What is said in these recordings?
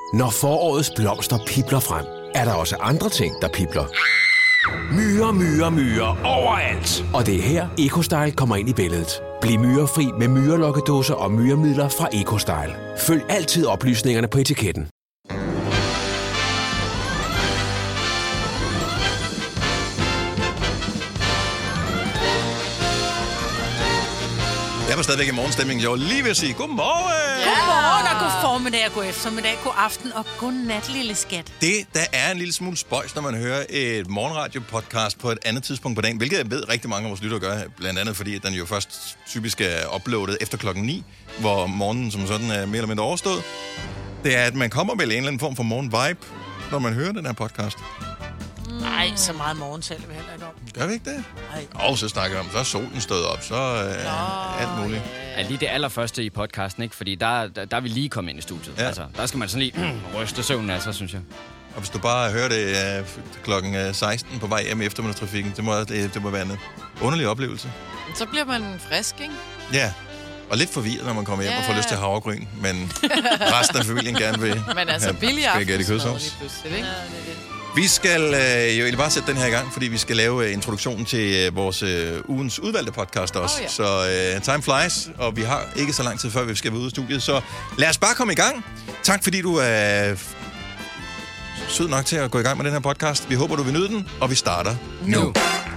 Når forårets blomster pibler frem, er der også andre ting, der pibler. Myrer overalt. Og det er her, EcoStyle kommer ind i billedet. Bliv myrefri med myrelokkedåser og myremidler fra EcoStyle. Følg altid oplysningerne på etiketten. Jeg var stadigvæk i morgenstemningen. Jeg var lige ved at sige godmorgen. Ja. Godmorgen og god formiddag og god eftermiddag, god aften og god nat, lille skat. Der er en lille smule spøjs, når man hører et morgenradio-podcast på et andet tidspunkt på dagen, hvilket jeg ved rigtig mange af vores lyttere gør, blandt andet fordi den jo først typisk er uploadet efter 9:00, hvor morgenen som sådan er mere eller mindre overstået. Det er, at man kommer vel en eller anden form for morgen-vibe, når man hører den her podcast. Nej, så meget morgen taler vi heller ikke om. Gør vi ikke det? Nej. Og så snakker vi om, så er solen stået op, så alt muligt. Ja, lige det allerførste i podcasten, ikke? Fordi der er vi lige kommet ind i studiet. Ja. Altså, der skal man sådan lige ryste søvnen af sig, synes jeg. Og hvis du bare hører det klokken 16 på vej hjem i eftermiddagstrafikken, det må være en underlig oplevelse. Så bliver man frisk, ikke? Ja, og lidt forvirret, når man kommer hjem og får lyst til havregryn, men resten af familien gerne vil men altså billig aftensmad. Vi skal jo egentlig bare sætte den her i gang, fordi vi skal lave introduktionen til vores ugens udvalgte podcast også. Ja. Så time flies, og vi har ikke så lang tid før, vi skal være ude af studiet. Så lad os bare komme i gang. Tak fordi du er sød nok til at gå i gang med den her podcast. Vi håber, du vil nyde den, og vi starter nu.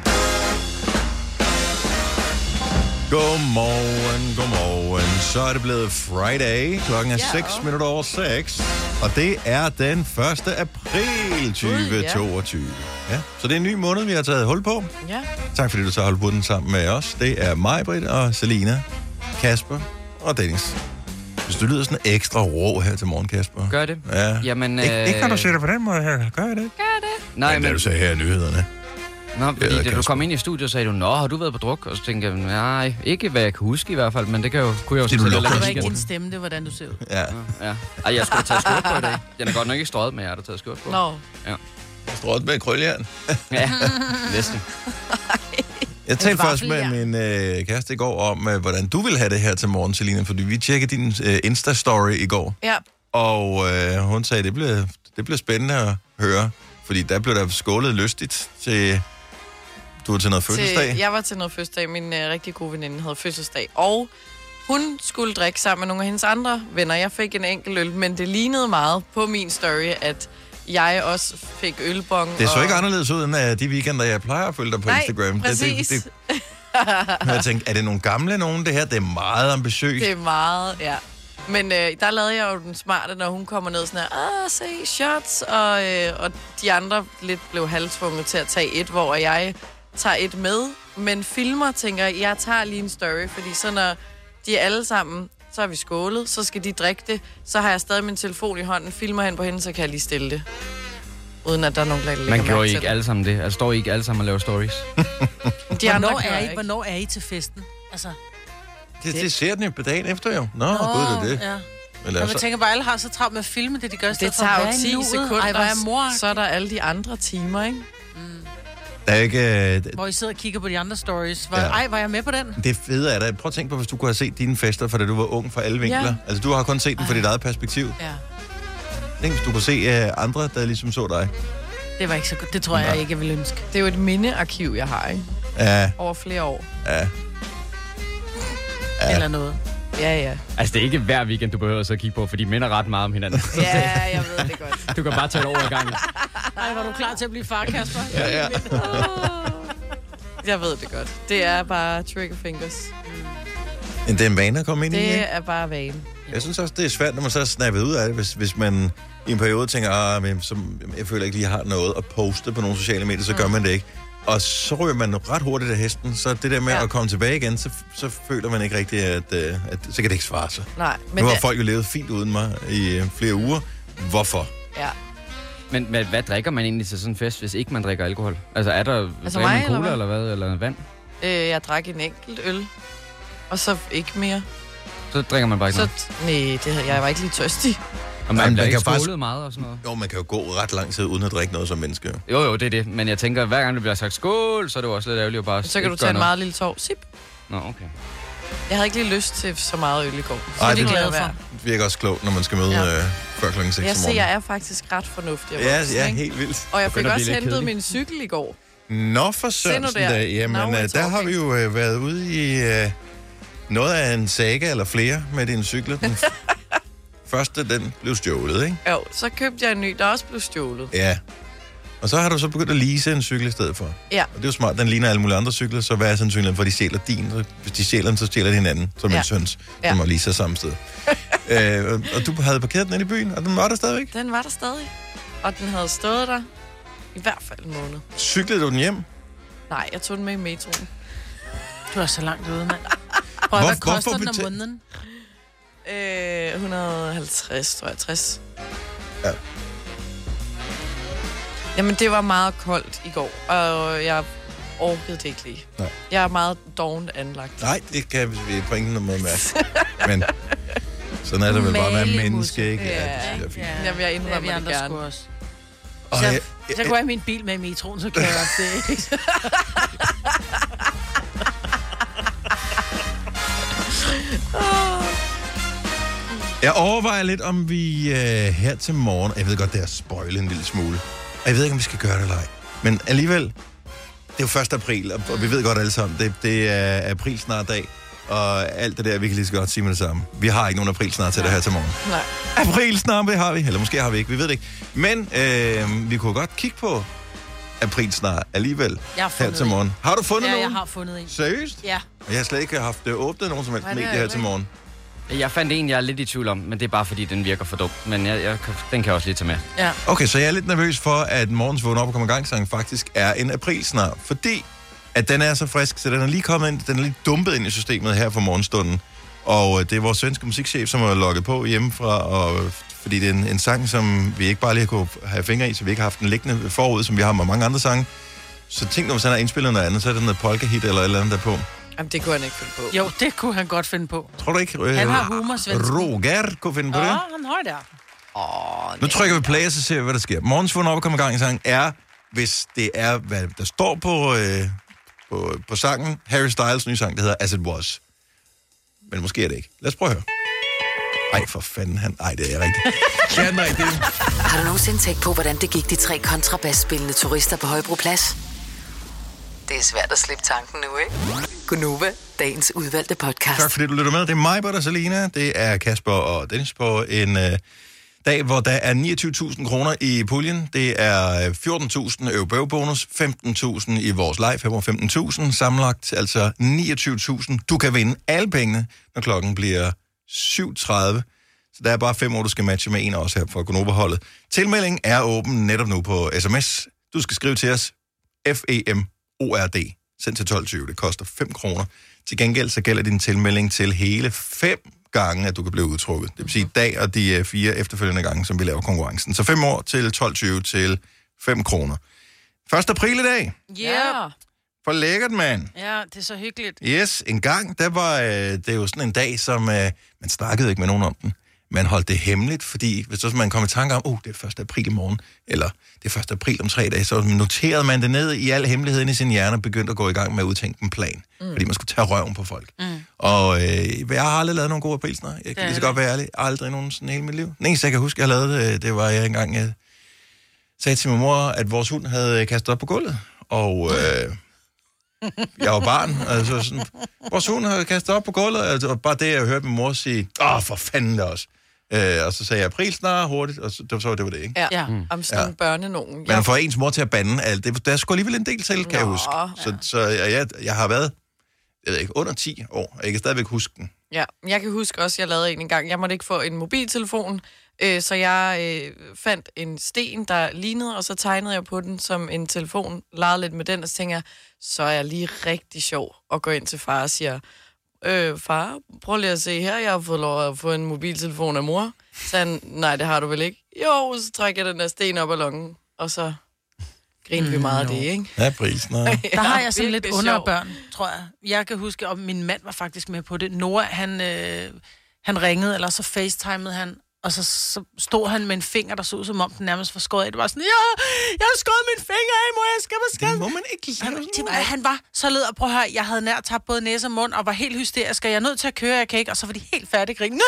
Godmorgen. Så er det blevet Friday. Klokken er 6:06. Og det er den 1. april 2022. Ja, så det er en ny måned, vi har taget hul på. Ja. Tak fordi du tager hul på den sammen med os. Det er mig, Britt og Selina, Kasper og Dennis. Hvis du lyder sådan ekstra rå her til morgen, Kasper. Gør det? Ja. Jamen, ikke kan du sige det på den måde her. Gør jeg det? Nej, men du sagde her i nyhederne. Nå, fordi da du kom ind i studiet, sagde du, nå, har du været på druk? Og så tænkte jeg, nej, ikke hvad jeg kan huske i hvert fald, men det kunne jeg jo det var ikke din stemme, det var hvordan du ser ud. Ja. Ej, jeg skulle have taget skjort på i dag. Den er godt nok ikke strøget, men jeg har da taget skjort på. Nå. Ja. Strøget med krøljern. Ja, næsten. Jeg talte først med min kæreste i går om, hvordan du ville have det her til morgen, Selina, fordi vi tjekkede din Insta-story i går. Ja. Og hun sagde, det bliver spændende at høre, fordi der blev der skålet lystigt til... Du var til noget fødselsdag? Jeg var til noget fødselsdag. Min rigtig gode veninde havde fødselsdag. Og hun skulle drikke sammen med nogle af hendes andre venner. Jeg fik en enkelt øl, men det lignede meget på min story, at jeg også fik ølbong. Det så ikke anderledes ud, end de weekender, jeg plejer at følge dig på Instagram. Nej, præcis. Jeg tænkte, er det nogle gamle nogen, det her? Det er meget ambitiøst. Det er meget, ja. Men der lavede jeg jo den smarte, når hun kommer ned sådan her, se shots, og de andre lidt blev halvtvunget til at tage et, hvor jeg tager et med, men filmer, tænker jeg tager lige en story, fordi så når de er alle sammen, så har vi skålet, så skal de drikke det, så har jeg stadig min telefon i hånden, filmer hen på hende, så kan jeg lige stille det, uden at der er nogen, der lægger mærke til det. Man gjorde ikke alle sammen det. Altså, står I ikke alle sammen og laver stories? Hvornår er I til festen? Altså, det ser den jo på dagen efter jo. Nå, gud, det er det. Ja. Men jeg tænker bare, alle har så travlt med at filme det, de gør. Det tager jo 10 sekunder, ej, hvor er mor. Så er der alle de andre timer, ikke? Der er ikke... Hvor I sidder og kigger på de andre stories. Ej, var jeg med på den? Det fede er da. Prøv at tænke på, hvis du kunne have set dine fester, fra da du var ung fra alle vinkler. Ja. Altså, du har kun set dem fra dit eget perspektiv. Ja. Tænk, hvis du kunne se andre, der ligesom så dig. Det var ikke så godt. Det tror jeg ikke, jeg ville ønske. Det er jo et mindearkiv, jeg har, ikke? Ja. Over flere år. Ja. Eller noget. Ja. Altså, det er ikke hver weekend, du behøver så at kigge på, for de minder ret meget om hinanden. Ja, jeg ved det godt. Du kan bare tage det over i gangen. Ej, var du klar til at blive far, Kasper? Ja. Jeg ved det godt. Det er bare trigger fingers. Men det er en vane at komme ind i, ikke? Det er bare vane. Jeg synes også, det er svært, når man så er snappet ud af det, hvis man i en periode tænker, jeg føler ikke lige, jeg har noget at poste på nogle sociale medier, så gør man det ikke. Og så ryger man ret hurtigt af hesten, så det der med at komme tilbage igen, så føler man ikke rigtigt, at så kan det ikke svare sig. Nej, men nu har folk jo levet fint uden mig i flere uger. Hvorfor? Ja. Men hvad drikker man egentlig til sådan en fest, hvis ikke man drikker alkohol? Altså er der altså mig, cola eller hvad? Eller vand? Jeg drak en enkelt øl, og så ikke mere. Så drikker man bare ikke noget? Nej, jeg var ikke lige tørstig. Og man bliver ikke skålet meget og sådan noget? Jo, man kan jo gå ret lang tid uden at drikke noget som menneske. Jo, det er det. Men jeg tænker, hver gang det bliver sagt skål, så er det jo også lidt ærgerligt at bare... Så kan du tage en meget lille tår. Sip. Nå, okay. Jeg havde ikke lige lyst til så meget øl i går. Så Ej, det er det glad for. Det virker også klogt, når man skal møde før klokken 6 om Jeg morgenen. jeg er faktisk ret fornuftig. Ja, helt vildt. Og jeg fik Begynder at også blive lidt hentet kedelig. min cykel i går. Nå for Sørensen der. da. Jamen, Now we're der har vi jo været ude i noget af en saga eller flere med din cykler. Den første, den blev stjålet, ikke? Jo, så købte jeg en ny, der også blev stjålet. Ja. Og så har du så begyndt at lease en cykel i stedet for. Ja. Og det er jo smart, den ligner alle mulige andre cykler, så hvad er sandsynligheden for, at de stjæler din? Hvis de stjæler den, så stjæler de hinanden, som min søns, som må lease samme sted. Og du havde parkeret den inde i byen, og den var der stadigvæk? Den var der stadig. Og den havde stået der i hvert fald en måned. Cyklede du den hjem? Nej, jeg tog den med i metroen. Du er så langt ude, mand. Prøv, hvad koster den om måneden? 150, tror jeg, 60. Ja. Jamen, det var meget koldt i går, og jeg orkede det ikke lige. Nej. Jeg er meget dovent anlagt. Nej, det kan vi på ingen måde mærke. Men sådan er det vel bare at være menneske, ikke? Ja, det er fint. Jamen, jeg indrømmer det gerne. Også. Og Så kunne jeg have min bil med i metroen, så kører jeg det, ikke? Jeg overvejer lidt, om vi her til morgen... Jeg ved godt, det er spoilet en lille smule. Og jeg ved ikke, om vi skal gøre det eller ej. Men alligevel, det er jo 1. april, og vi ved godt alle sammen, det er april snart dag. Og alt det der, vi kan lige så godt sige med det samme. Vi har ikke nogen april snart til det her til morgen. Nej. April snart, det har vi. Eller måske har vi ikke, vi ved det ikke. Men vi kunne godt kigge på april snart alligevel Jeg har her fundet til morgen. Har du fundet Ja, nogen? jeg har fundet en. Seriøst? Ja. Og jeg har slet ikke haft åbnet nogen som helst Nej, det medie har her jeg til ikke. morgen. Jeg fandt en, jeg er lidt i tvivl om, men det er bare fordi, den virker for dum. Men den kan jeg også lige tage med. Ja. Okay, så jeg er lidt nervøs for, at morgens vågen op og kommer i gang sang faktisk er en april snart. Fordi at den er så frisk, så den er lige kommet ind, den er lige dumpet ind i systemet her for morgenstunden. Og det er vores svenske musikchef, som har logget på hjemmefra, og fordi det er en sang, som vi ikke bare lige kunne have fingre i, så vi ikke har haft den liggende forud, som vi har med mange andre sange. Så tænk nu, hvis han har indspillet noget andet, så er det noget polka-hit eller et eller andet derpå. Jamen, det kunne han ikke finde på. Jo, det kunne han godt finde på. Tror du ikke, Han har humor, svensken. Roger kunne finde på det? han har der. Nu trykker vi play, og så ser vi, hvad der sker. Morgens vågen op og kommer i gang i sang er, hvis det er, hvad der står på sangen, Harry Styles nye sang, der hedder As It Was. Men måske er det ikke. Lad os prøve at høre. Ej, for fanden. Ej, det er rigtigt. Ja, nej, det er... Har du nogensinde tænkt på, hvordan det gik de 3 kontrabasspillende turister på Højbroplads? Det er svært at slippe tanken nu, ikke? Gunova, dagens udvalgte podcast. Tak fordi du lytter med. Det er mig, Bert og Selina. Det er Kasper og Dennis på en dag, hvor der er 29.000 kroner i puljen. Det er 14.000 øvebøvbonus, 15.000 i vores live, 15.000 sammenlagt, altså 29.000. Du kan vinde alle pengene, når klokken bliver 7.30. Så der er bare 5 år, du skal matche med en af os her fra Gunova-holdet. Tilmeldingen er åben netop nu på sms. Du skal skrive til os FEMORD. Send til 12.20. Det koster 5 kroner. Til gengæld så gælder din tilmelding til hele 5 gange, at du kan blive udtrukket. Det vil sige dag og de 4 efterfølgende gange, som vi laver konkurrencen. Så 5 år til 12.20 til 5 kroner. 1. april i dag. Ja. For lækkert, mand. Ja, det er så hyggeligt. Yes, en gang, der var det jo sådan en dag, som man snakkede ikke med nogen om den. Man holdt det hemmeligt, fordi hvis man kom i tanke om, det er 1. april i morgen, eller det er 1. april om 3 dage, så noterede man det ned i al hemmeligheden i sin hjerne og begyndte at gå i gang med at udtænke en plan. Fordi man skulle tage røven på folk. Og jeg har aldrig lavet nogen gode aprilsner. Jeg kan lige så godt være ærlig. Aldrig nogen sådan hele mit liv. Den eneste, jeg kan huske, jeg lavede, det var jeg engang, jeg sagde til min mor, at vores hund havde kastet op på gulvet. Og jeg var barn, altså sådan, vores hund havde kastet op på gulvet, og bare det, jeg hørte min mor sige, for fanden det også. Og så sagde jeg aprilsnar hurtigt, og det var det, ikke? Ja, om sådan nogle børnenogen. Men får ens mor til at bande alt det, der er sgu alligevel en del til, kan jeg huske. Så jeg har været, jeg ved ikke, under 10 år, og jeg kan stadigvæk huske den. Ja, jeg kan huske også, at jeg lavede en gang. Jeg måtte ikke få en mobiltelefon, så jeg fandt en sten, der lignede, og så tegnede jeg på den som en telefon, legede lidt med den, og så tænkte jeg, så er jeg lige rigtig sjov at gå ind til far og siger, far, prøv lige at se her, jeg har fået lov at få en mobiltelefon af mor. Så han, nej, det har du vel ikke? Jo, så trækker jeg den der sten op af lungen, og så griner vi meget af det, ikke? Ja, prisen. Der har jeg sådan lidt virkelig underbørn, tror jeg. Jeg kan huske, og min mand var faktisk med på det. Nora, han ringede, eller så facetimede han, Og så stod han med en finger, der så ud som om den nærmest var skåret af. Det var sådan, jeg har skåret min finger af, må jeg skal. Det må man ikke lave. Han var så led, og prøv at høre, jeg havde nær tabt både næse og mund, og var helt hysterisk, og jeg er nødt til at køre, jeg kan ikke, og så var de helt færdige grin.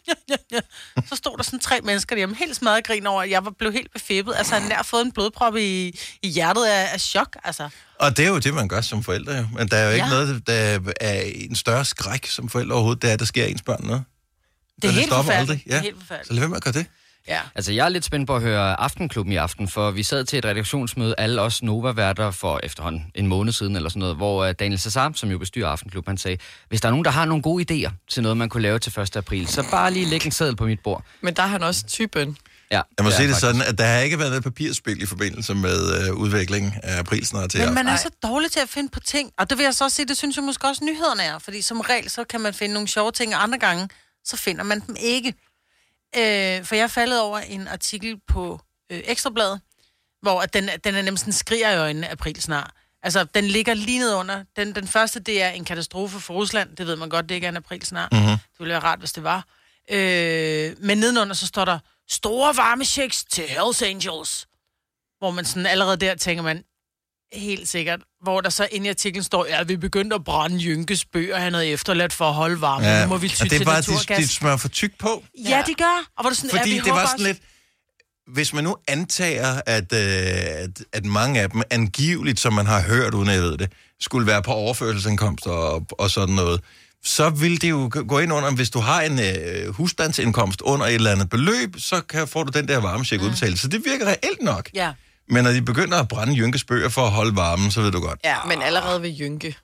Så stod der sådan 3 mennesker derhjemme, helt smadret grin over, at jeg blev helt befippet. Altså, han nær fået en blodprop i hjertet af chok, altså. Og det er jo det, man gør som forældre, jo. Men der er jo ikke noget, der er en større skræk som forældre overhovedet, det er, at der sker ens børn noget. Det er helt forfærdeligt. Ja. Så lad være med at gøre det. Ja. Altså, jeg er lidt spændt på at høre Aftenklubben i aften, for vi sad til et redaktionsmøde, alle os Nova-værter for efterhånden en måned siden eller sådan noget, hvor Daniel Cesar, som jo bestyrer Aftenklubben, han sagde, hvis der er nogen, der har nogle gode idéer til noget, man kunne lave til 1. april, så bare lige læg en seddel på mit bord. Men der er han også typen. Ja, jeg må sige det sådan, at der har ikke været noget papirspil i forbindelse med udviklingen af aprilsnart til. Men man er så dårlig til at finde på ting, og det vil jeg så sige, det synes jeg måske også nyhederne er, fordi som regel, så kan man finde nogle sjove ting, og andre gange, så finder man dem ikke. For jeg faldet over en artikel på Ekstrabladet, hvor den er nemlig sådan skriger i øjnene april snart. Altså, den ligger lige ned under. Den første, det er en katastrofe for Rusland. Det ved man godt, det ikke er en april snart. Mm-hmm. Det ville være rart, hvis det var. Men nedenunder, så står der store varmechecks til Hells Angels. Hvor man sådan allerede der tænker man, helt sikkert, hvor der så inde i artiklen står, ja, vi begyndte at brænde Jynkes bøger, han havde efterladt for at holde varme. Ja. Nu må vi ty til naturgas. Det er bare, de smører for tyk på. Ja, de gør. Og hvor det sådan, fordi vi det var sådan lidt, hvis man nu antager, at mange af dem angiveligt, som man har hørt, uden jeg ved det, skulle være på overførselsindkomst og sådan noget, så vil det jo gå ind under, hvis du har en husstandsindkomst under et eller andet beløb, så får du den der varmecheck udbetalt. Så det virker reelt nok. Ja. Men når de begynder at brænde Jynkes bøger for at holde varmen, så ved du godt. Ja, men allerede ved Jynke.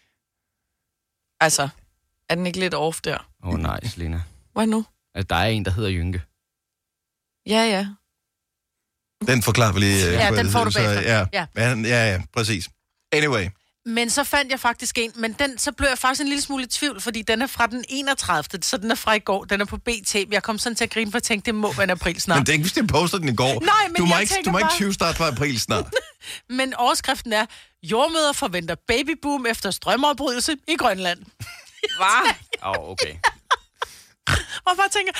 Altså, er den ikke lidt off der? Nej, Selina. Hvad nu? At der er en, der hedder Jynke. Ja. Den forklarer vi lige. Ja, den får du bagefter. Ja, præcis. Anyway. Men så fandt jeg faktisk en, men så blev jeg faktisk en lille smule i tvivl, fordi den er fra den 31. Så den er fra i går. Den er på BT. Jeg kom sådan til at grine, for jeg tænkte, det må være en april snart. Men det er ikke, hvis det poster den i går. Nej, men du må ikke 20 start fra april snart. Men overskriften er, jordmøder forventer babyboom efter strømafbrydelse i Grønland. Hvad? Okay. Og bare tænker,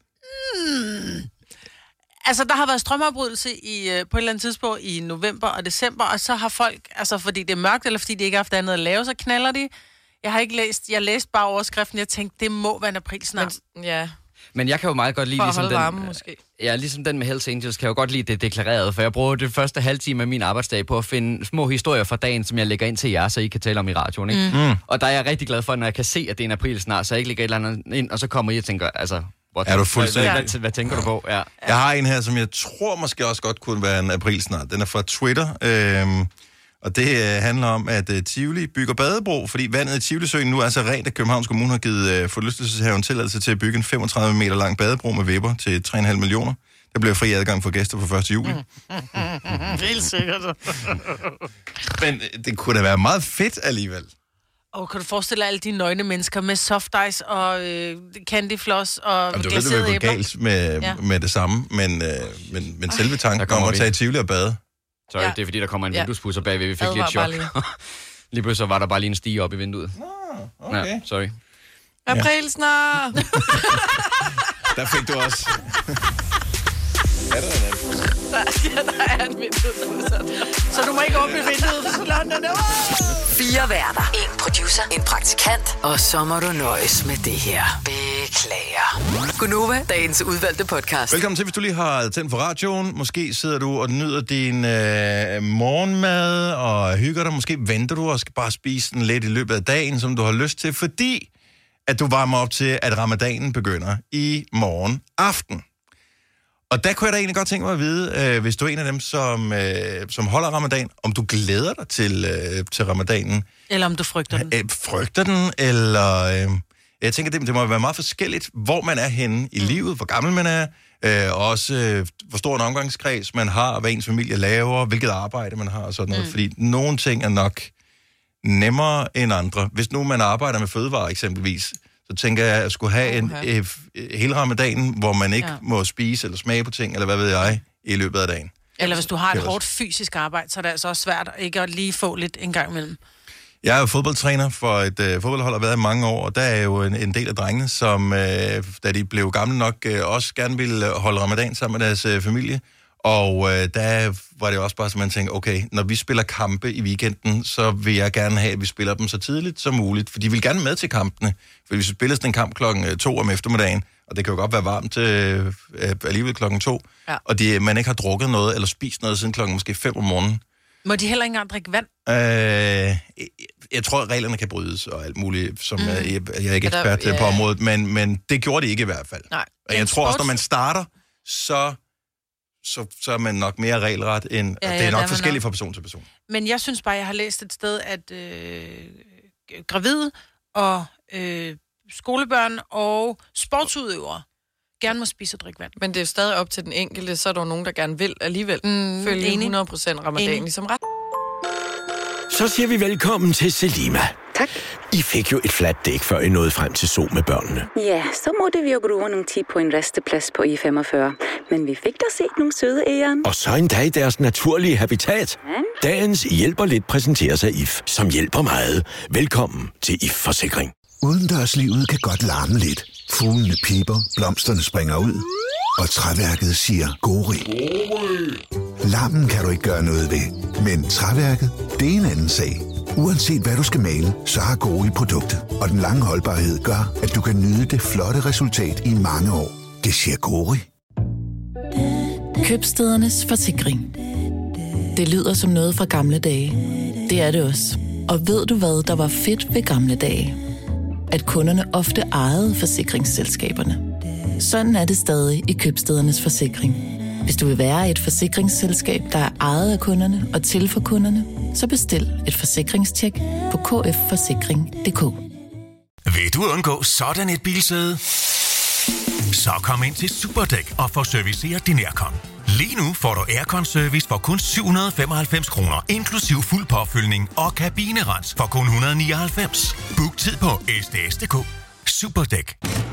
altså, der har været strømafbrydelse på et eller andet tidspunkt i november og december, og så har folk, altså fordi det er mørkt, eller fordi de ikke har haft andet at lave, så knaller de. Jeg læste bare overskriften, jeg tænkte, det må være en april snart. Men jeg kan jo meget godt lide, ligesom den... Varme, måske. Ja, ligesom den med Hells Angels, kan jeg jo godt lide det deklareret, for jeg bruger det første halve time af min arbejdsdag på at finde små historier fra dagen, som jeg lægger ind til jer, så I kan tale om i radioen, ikke? Og der er jeg rigtig glad for, når jeg kan se, at det er en april snart, så jeg ikke lægger et eller andet ind, og så kommer I og tænker, altså... Er du fuldstændig? Hvad tænker du på? Ja. Jeg har en her, som jeg tror måske også godt kunne være en april snart. Den er fra Twitter, og det handler om, at Tivoli bygger badebro, fordi vandet i Tivolisøen nu er så rent, at Københavns Kommune har givet forlystelseshaven tilladelse til at bygge en 35 meter lang badebro med vipper til 3,5 millioner. Der bliver fri adgang for gæster på 1. juli. Helt sikkert. Men det kunne da være meget fedt alligevel. Kan du forestille dig alle de nøgne mennesker med soft ice og candyfloss og glaserede æbler? Det ville gå galt med det samme, men selve tanken om at tage i Tivoli og bade. Sorry, det er fordi, der kommer en vinduespusser bagved, vi fik lidt chok. Lige pludselig var der bare lige en stige op i vinduet. Okay. Ja, sorry. April snart! Der fik du også. Er der en anden? Der er en vinduespusser. Så du må ikke åbne vinduet, så lader den der. 4 værter, 1 producer, 1 praktikant, og så må du nøjes med det her. Beklager. Gunova, dagens udvalgte podcast. Velkommen til, hvis du lige har tændt for radioen. Måske sidder du og nyder din morgenmad og hygger dig. Måske venter du og skal bare spise den lidt i løbet af dagen, som du har lyst til, fordi at du varmer op til, at ramadanen begynder i morgen aften. Og der kunne jeg da egentlig godt tænke mig at vide, hvis du er en af dem, som holder ramadan, om du glæder dig til ramadanen. Eller om du frygter den. Frygter den, eller... jeg tænker, det må være meget forskelligt, hvor man er henne i livet, hvor gammel man er, også hvor stor en omgangskreds man har, hvad ens familie laver, hvilket arbejde man har og sådan noget. Fordi nogle ting er nok nemmere end andre. Hvis nu man arbejder med fødevarer eksempelvis, så tænker jeg, at jeg skulle have hele ramadanen, hvor man ikke må spise eller smage på ting, eller hvad ved jeg, i løbet af dagen. Eller hvis du har et hårdt fysisk arbejde, så er det altså også svært at ikke at lige få lidt en gang imellem. Jeg er jo fodboldtræner for et fodboldhold, og har været i mange år, og der er jo en del af drengene, som, da de blev gamle nok, også gerne ville holde ramadan sammen med deres familie. Og der var det jo også bare, som man tænkte, okay, når vi spiller kampe i weekenden, så vil jeg gerne have, at vi spiller dem så tidligt som muligt. For de vil gerne med til kampene. For hvis vi spiller sådan en kamp 2:00 om eftermiddagen, og det kan jo godt være varmt alligevel 2:00, og man ikke har drukket noget eller spist noget siden klokken måske 5 om morgenen. Må de heller ikke engang drikke vand? Jeg tror, at reglerne kan brydes og alt muligt, som jeg er ikke ekspert på området, men det gjorde de ikke i hvert fald. Nej. Og jeg tror også, når man starter, så er man nok mere regelret, end det er nok forskelligt fra person til person. Men jeg synes bare, jeg har læst et sted, at gravide og skolebørn og sportsudøvere gerne må spise og drikke vand. Men det er stadig op til den enkelte, så er der nogen, der gerne vil alligevel følge 100% ramadan ligesom ret. Så siger vi velkommen til Selima. Tak. I fik jo et fladt dæk, før I nåede frem til Zoo med børnene. Ja, så måtte vi jo bruge nogle tid på en resteplads på I-45. Men vi fik da set nogle søde æren. Og så endda i deres naturlige habitat. Dagens hjælper lidt præsenterer sig IF, som hjælper meget. Velkommen til IF Forsikring. Udendørslivet kan godt larme lidt. Fuglene piper, blomsterne springer ud, og træværket siger gori. Larmen kan du ikke gøre noget ved, men træværket, det er en anden sag. Uanset hvad du skal male, så har Gori produktet, og den lange holdbarhed gør, at du kan nyde det flotte resultat i mange år. Det siger Gori. Købstædernes forsikring. Det lyder som noget fra gamle dage. Det er det også. Og ved du hvad, der var fedt ved gamle dage? At kunderne ofte ejede forsikringsselskaberne. Sådan er det stadig i Købstædernes forsikring. Hvis du vil være et forsikringsselskab, der er ejet af kunderne og til for kunderne, så bestil et forsikringstjek på kfforsikring.dk. Vil du undgå sådan et bilsæde? Så kom ind til Superdæk og få serviceret din aircon. Lige nu får du aircon-service for kun 795 kroner, inklusiv fuld påfyldning og kabinerens for kun 199. Book tid på sds.dk. Superdæk.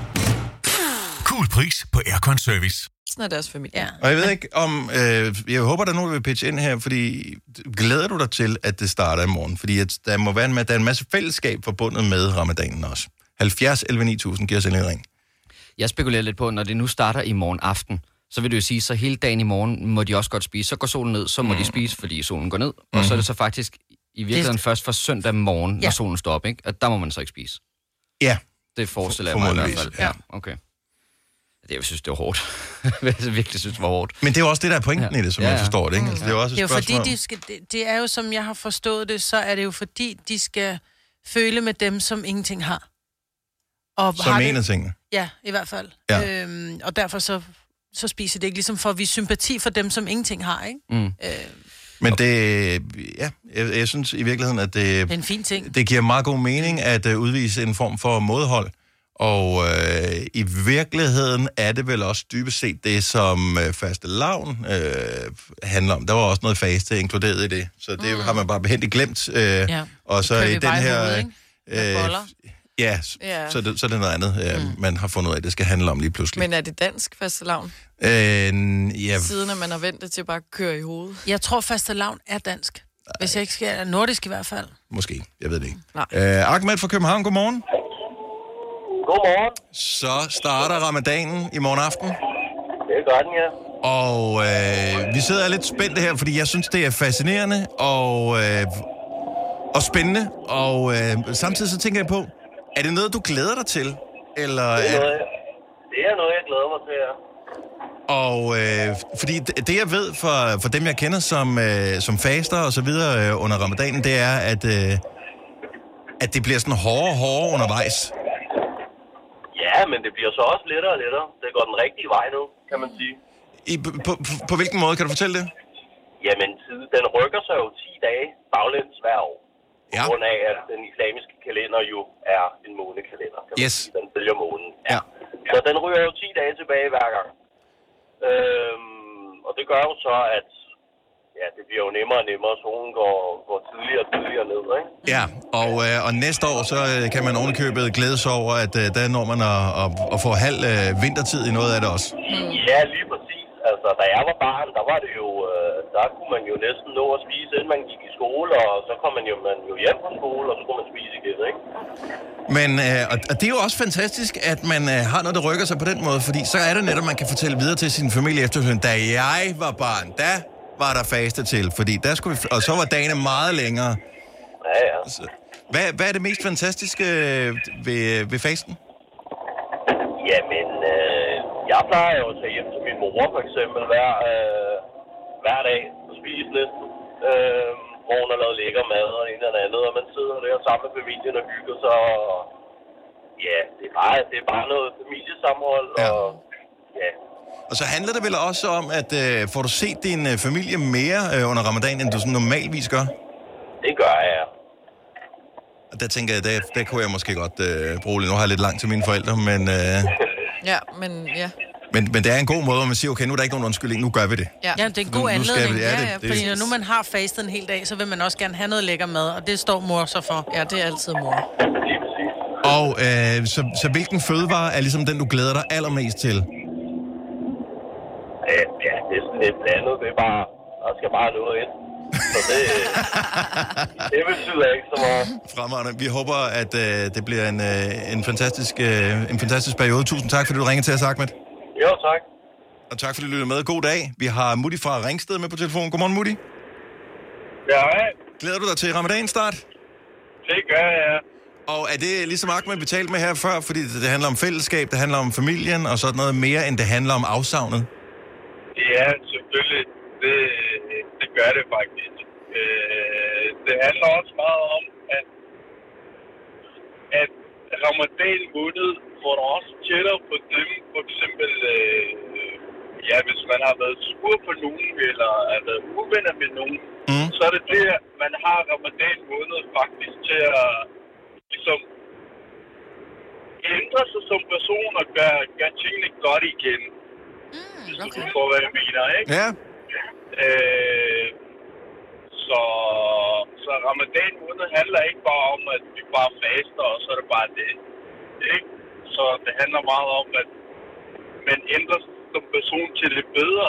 Cool pris på aircon-service. Sådan er deres familie. Ja. Og jeg ved ikke om... jeg håber, der er nogen, der vil pitche ind her, fordi glæder du dig til, at det starter i morgen? Fordi der må være der er en masse fællesskab forbundet med ramadanen også. 70 11 9000 giver os en ring. Jeg spekulerer lidt på, når det nu starter i morgen aften, så vil det jo sige, så hele dagen i morgen må de også godt spise. Så går solen ned, så må de spise, fordi solen går ned. Og så er det så faktisk i virkeligheden først fra søndag morgen, når solen står op, ikke? At der må man så ikke spise. Ja. Det forestiller jeg mig i hvert fald. Ja, okay. Jeg synes, det var hårdt. Jeg virkelig synes, det var hårdt. Men det er jo også det, der er pointen i det, som jeg forstår det, ikke? Altså, det er jo også et spørgsmål. Fordi det er jo, som jeg har forstået det, så er det jo fordi, de skal føle med dem, som ingenting har. Og som har en af tingene. Ja, i hvert fald. Ja. Og derfor så spiser det ikke, ligesom for at vise sympati for dem, som ingenting har, ikke? Men det, jeg synes i virkeligheden, at det er en fin ting. Det giver meget god mening at udvise en form for modhold. Og i virkeligheden er det vel også dybest set det, som fastelavn handler om. Der var også noget faste inkluderet i det, så det har man bare behændigt glemt. Og så i den her... Så det er noget andet, man har fundet ud af, det skal handle om lige pludselig. Men er det dansk fastelavn? Siden at man har ventet til at bare køre i hovedet. Jeg tror, fastelavn er dansk. Hvis jeg ikke skal nordisk i hvert fald. Måske, jeg ved det ikke. Ahmed fra København, godmorgen. Godmorgen. Så starter ramadanen i morgen aften. Det gør den, ja. Og vi sidder lidt spændte her, fordi jeg synes, det er fascinerende og spændende. Og samtidig så tænker jeg på, er det noget, du glæder dig til? Eller det er noget, jeg glæder mig til, ja. Og fordi det, jeg ved for dem, jeg kender som faster og så videre under ramadanen, det er, at det bliver sådan hårdere undervejs. Ja, men det bliver så også lettere og lettere. Det går den rigtige vej nu, kan man sige. På hvilken måde? Kan du fortælle det? Jamen, den rykker sig jo 10 dage baglæns hver år. På grund af, at den islamiske kalender jo er en månekalender. Kan man sige. Den følger månen. Ja. Så den ryger jo 10 dage tilbage hver gang. Og det gør jo så, at det bliver jo nemmere og nemmere. Solen går tidligere og tidligere ned, ikke? Ja, og næste år, så kan man ovenikøbet glæde sig over, at der når man at få halv vintertid i noget af det også. Ja, lige præcis. Altså, Altså, da jeg var barn, der var det jo, der kunne man jo næsten nå at spise, inden man gik i skole, og så kom man jo hjem fra skole, og så kunne man spise igen, ikke? Men, og det er jo også fantastisk, at man har noget, der rykker sig på den måde, fordi så er det netop, man kan fortælle videre til sin familie efterfølgende. Da jeg var barn, da var der faste til, fordi der skulle vi, og så var dagene meget længere. Ja, ja. Så, hvad er det mest fantastiske ved fasten? Jamen, jeg plejer jo at tage hjem til min mor, for eksempel, hver dag og spise næsten. Hvor hun har lavet lækker mad og en eller andet, og man sidder der sammen med familien og hygger sig. Og, ja, det er bare noget familiesammenhold, ja. Og ja. Og så handler det vel også om, at får du set din familie mere under ramadan, end du sådan normalvis gør? Det gør jeg, ja. Og der tænker jeg, der kunne jeg måske godt bruge lidt. Nu har jeg lidt langt til mine forældre, men... Ja, men ja. Men det er en god måde, hvor man siger, okay, nu er der ikke nogen undskyldning, nu gør vi det. Ja, det er en god anledning. Det. Fordi når nu man har fastet en hel dag, så vil man også gerne have noget lækker mad, og det står mor så for. Ja, det er altid mor. Og så hvilken fødevare er ligesom den, du glæder dig allermest til? Ja, det er sådan lidt blandet. Det er bare, der skal bare noget ind. Så det betyder ikke så meget. Fremragende. Vi håber, at det bliver en fantastisk periode. Tusind tak, fordi du ringede til os, Ahmed. Jo, tak. Og tak, fordi du lyttede med. God dag. Vi har Mutti fra Ringsted med på telefonen. Godmorgen, Mutti. Ja, hej. Glæder du dig til ramadanstart? Det gør jeg. Og er det ligesom Ahmed, vi talte med her før? Fordi det handler om fællesskab, det handler om familien, og sådan noget mere, end det handler om afsavnet? Ja, selvfølgelig. Det gør det faktisk. Det handler også meget om, at ramadan måned får også tættere på dem. For eksempel, hvis man har været sur på nogen, eller er været uvenner med nogen, så er det det, man har ramadan måned faktisk til at ligesom ændre sig som person og gøre tingene godt igen. Hvis du får, hvad jeg mener, ikke? Ja. Så ramadan måned handler ikke bare om, at vi bare faster, og så er det bare det. Ikke? Så det handler meget om, at man ændrer som person til det bedre.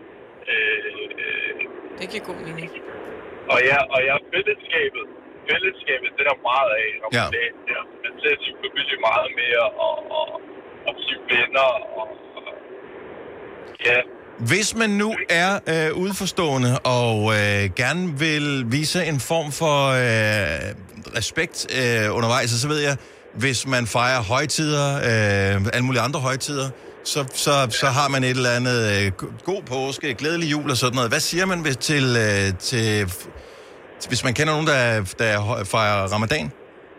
Det giver god mening. Og fællesskabet, det er der meget af ramadan. Ja. Man ser selvfølgelig meget mere og sine venner og ja. Hvis man nu er udenforstående og gerne vil vise en form for respekt undervejs, så ved jeg, hvis man fejrer højtider, alle mulige andre højtider, så har man et eller andet god påske, glædelig jul og sådan noget. Hvad siger man hvis man kender nogen, der fejrer ramadan?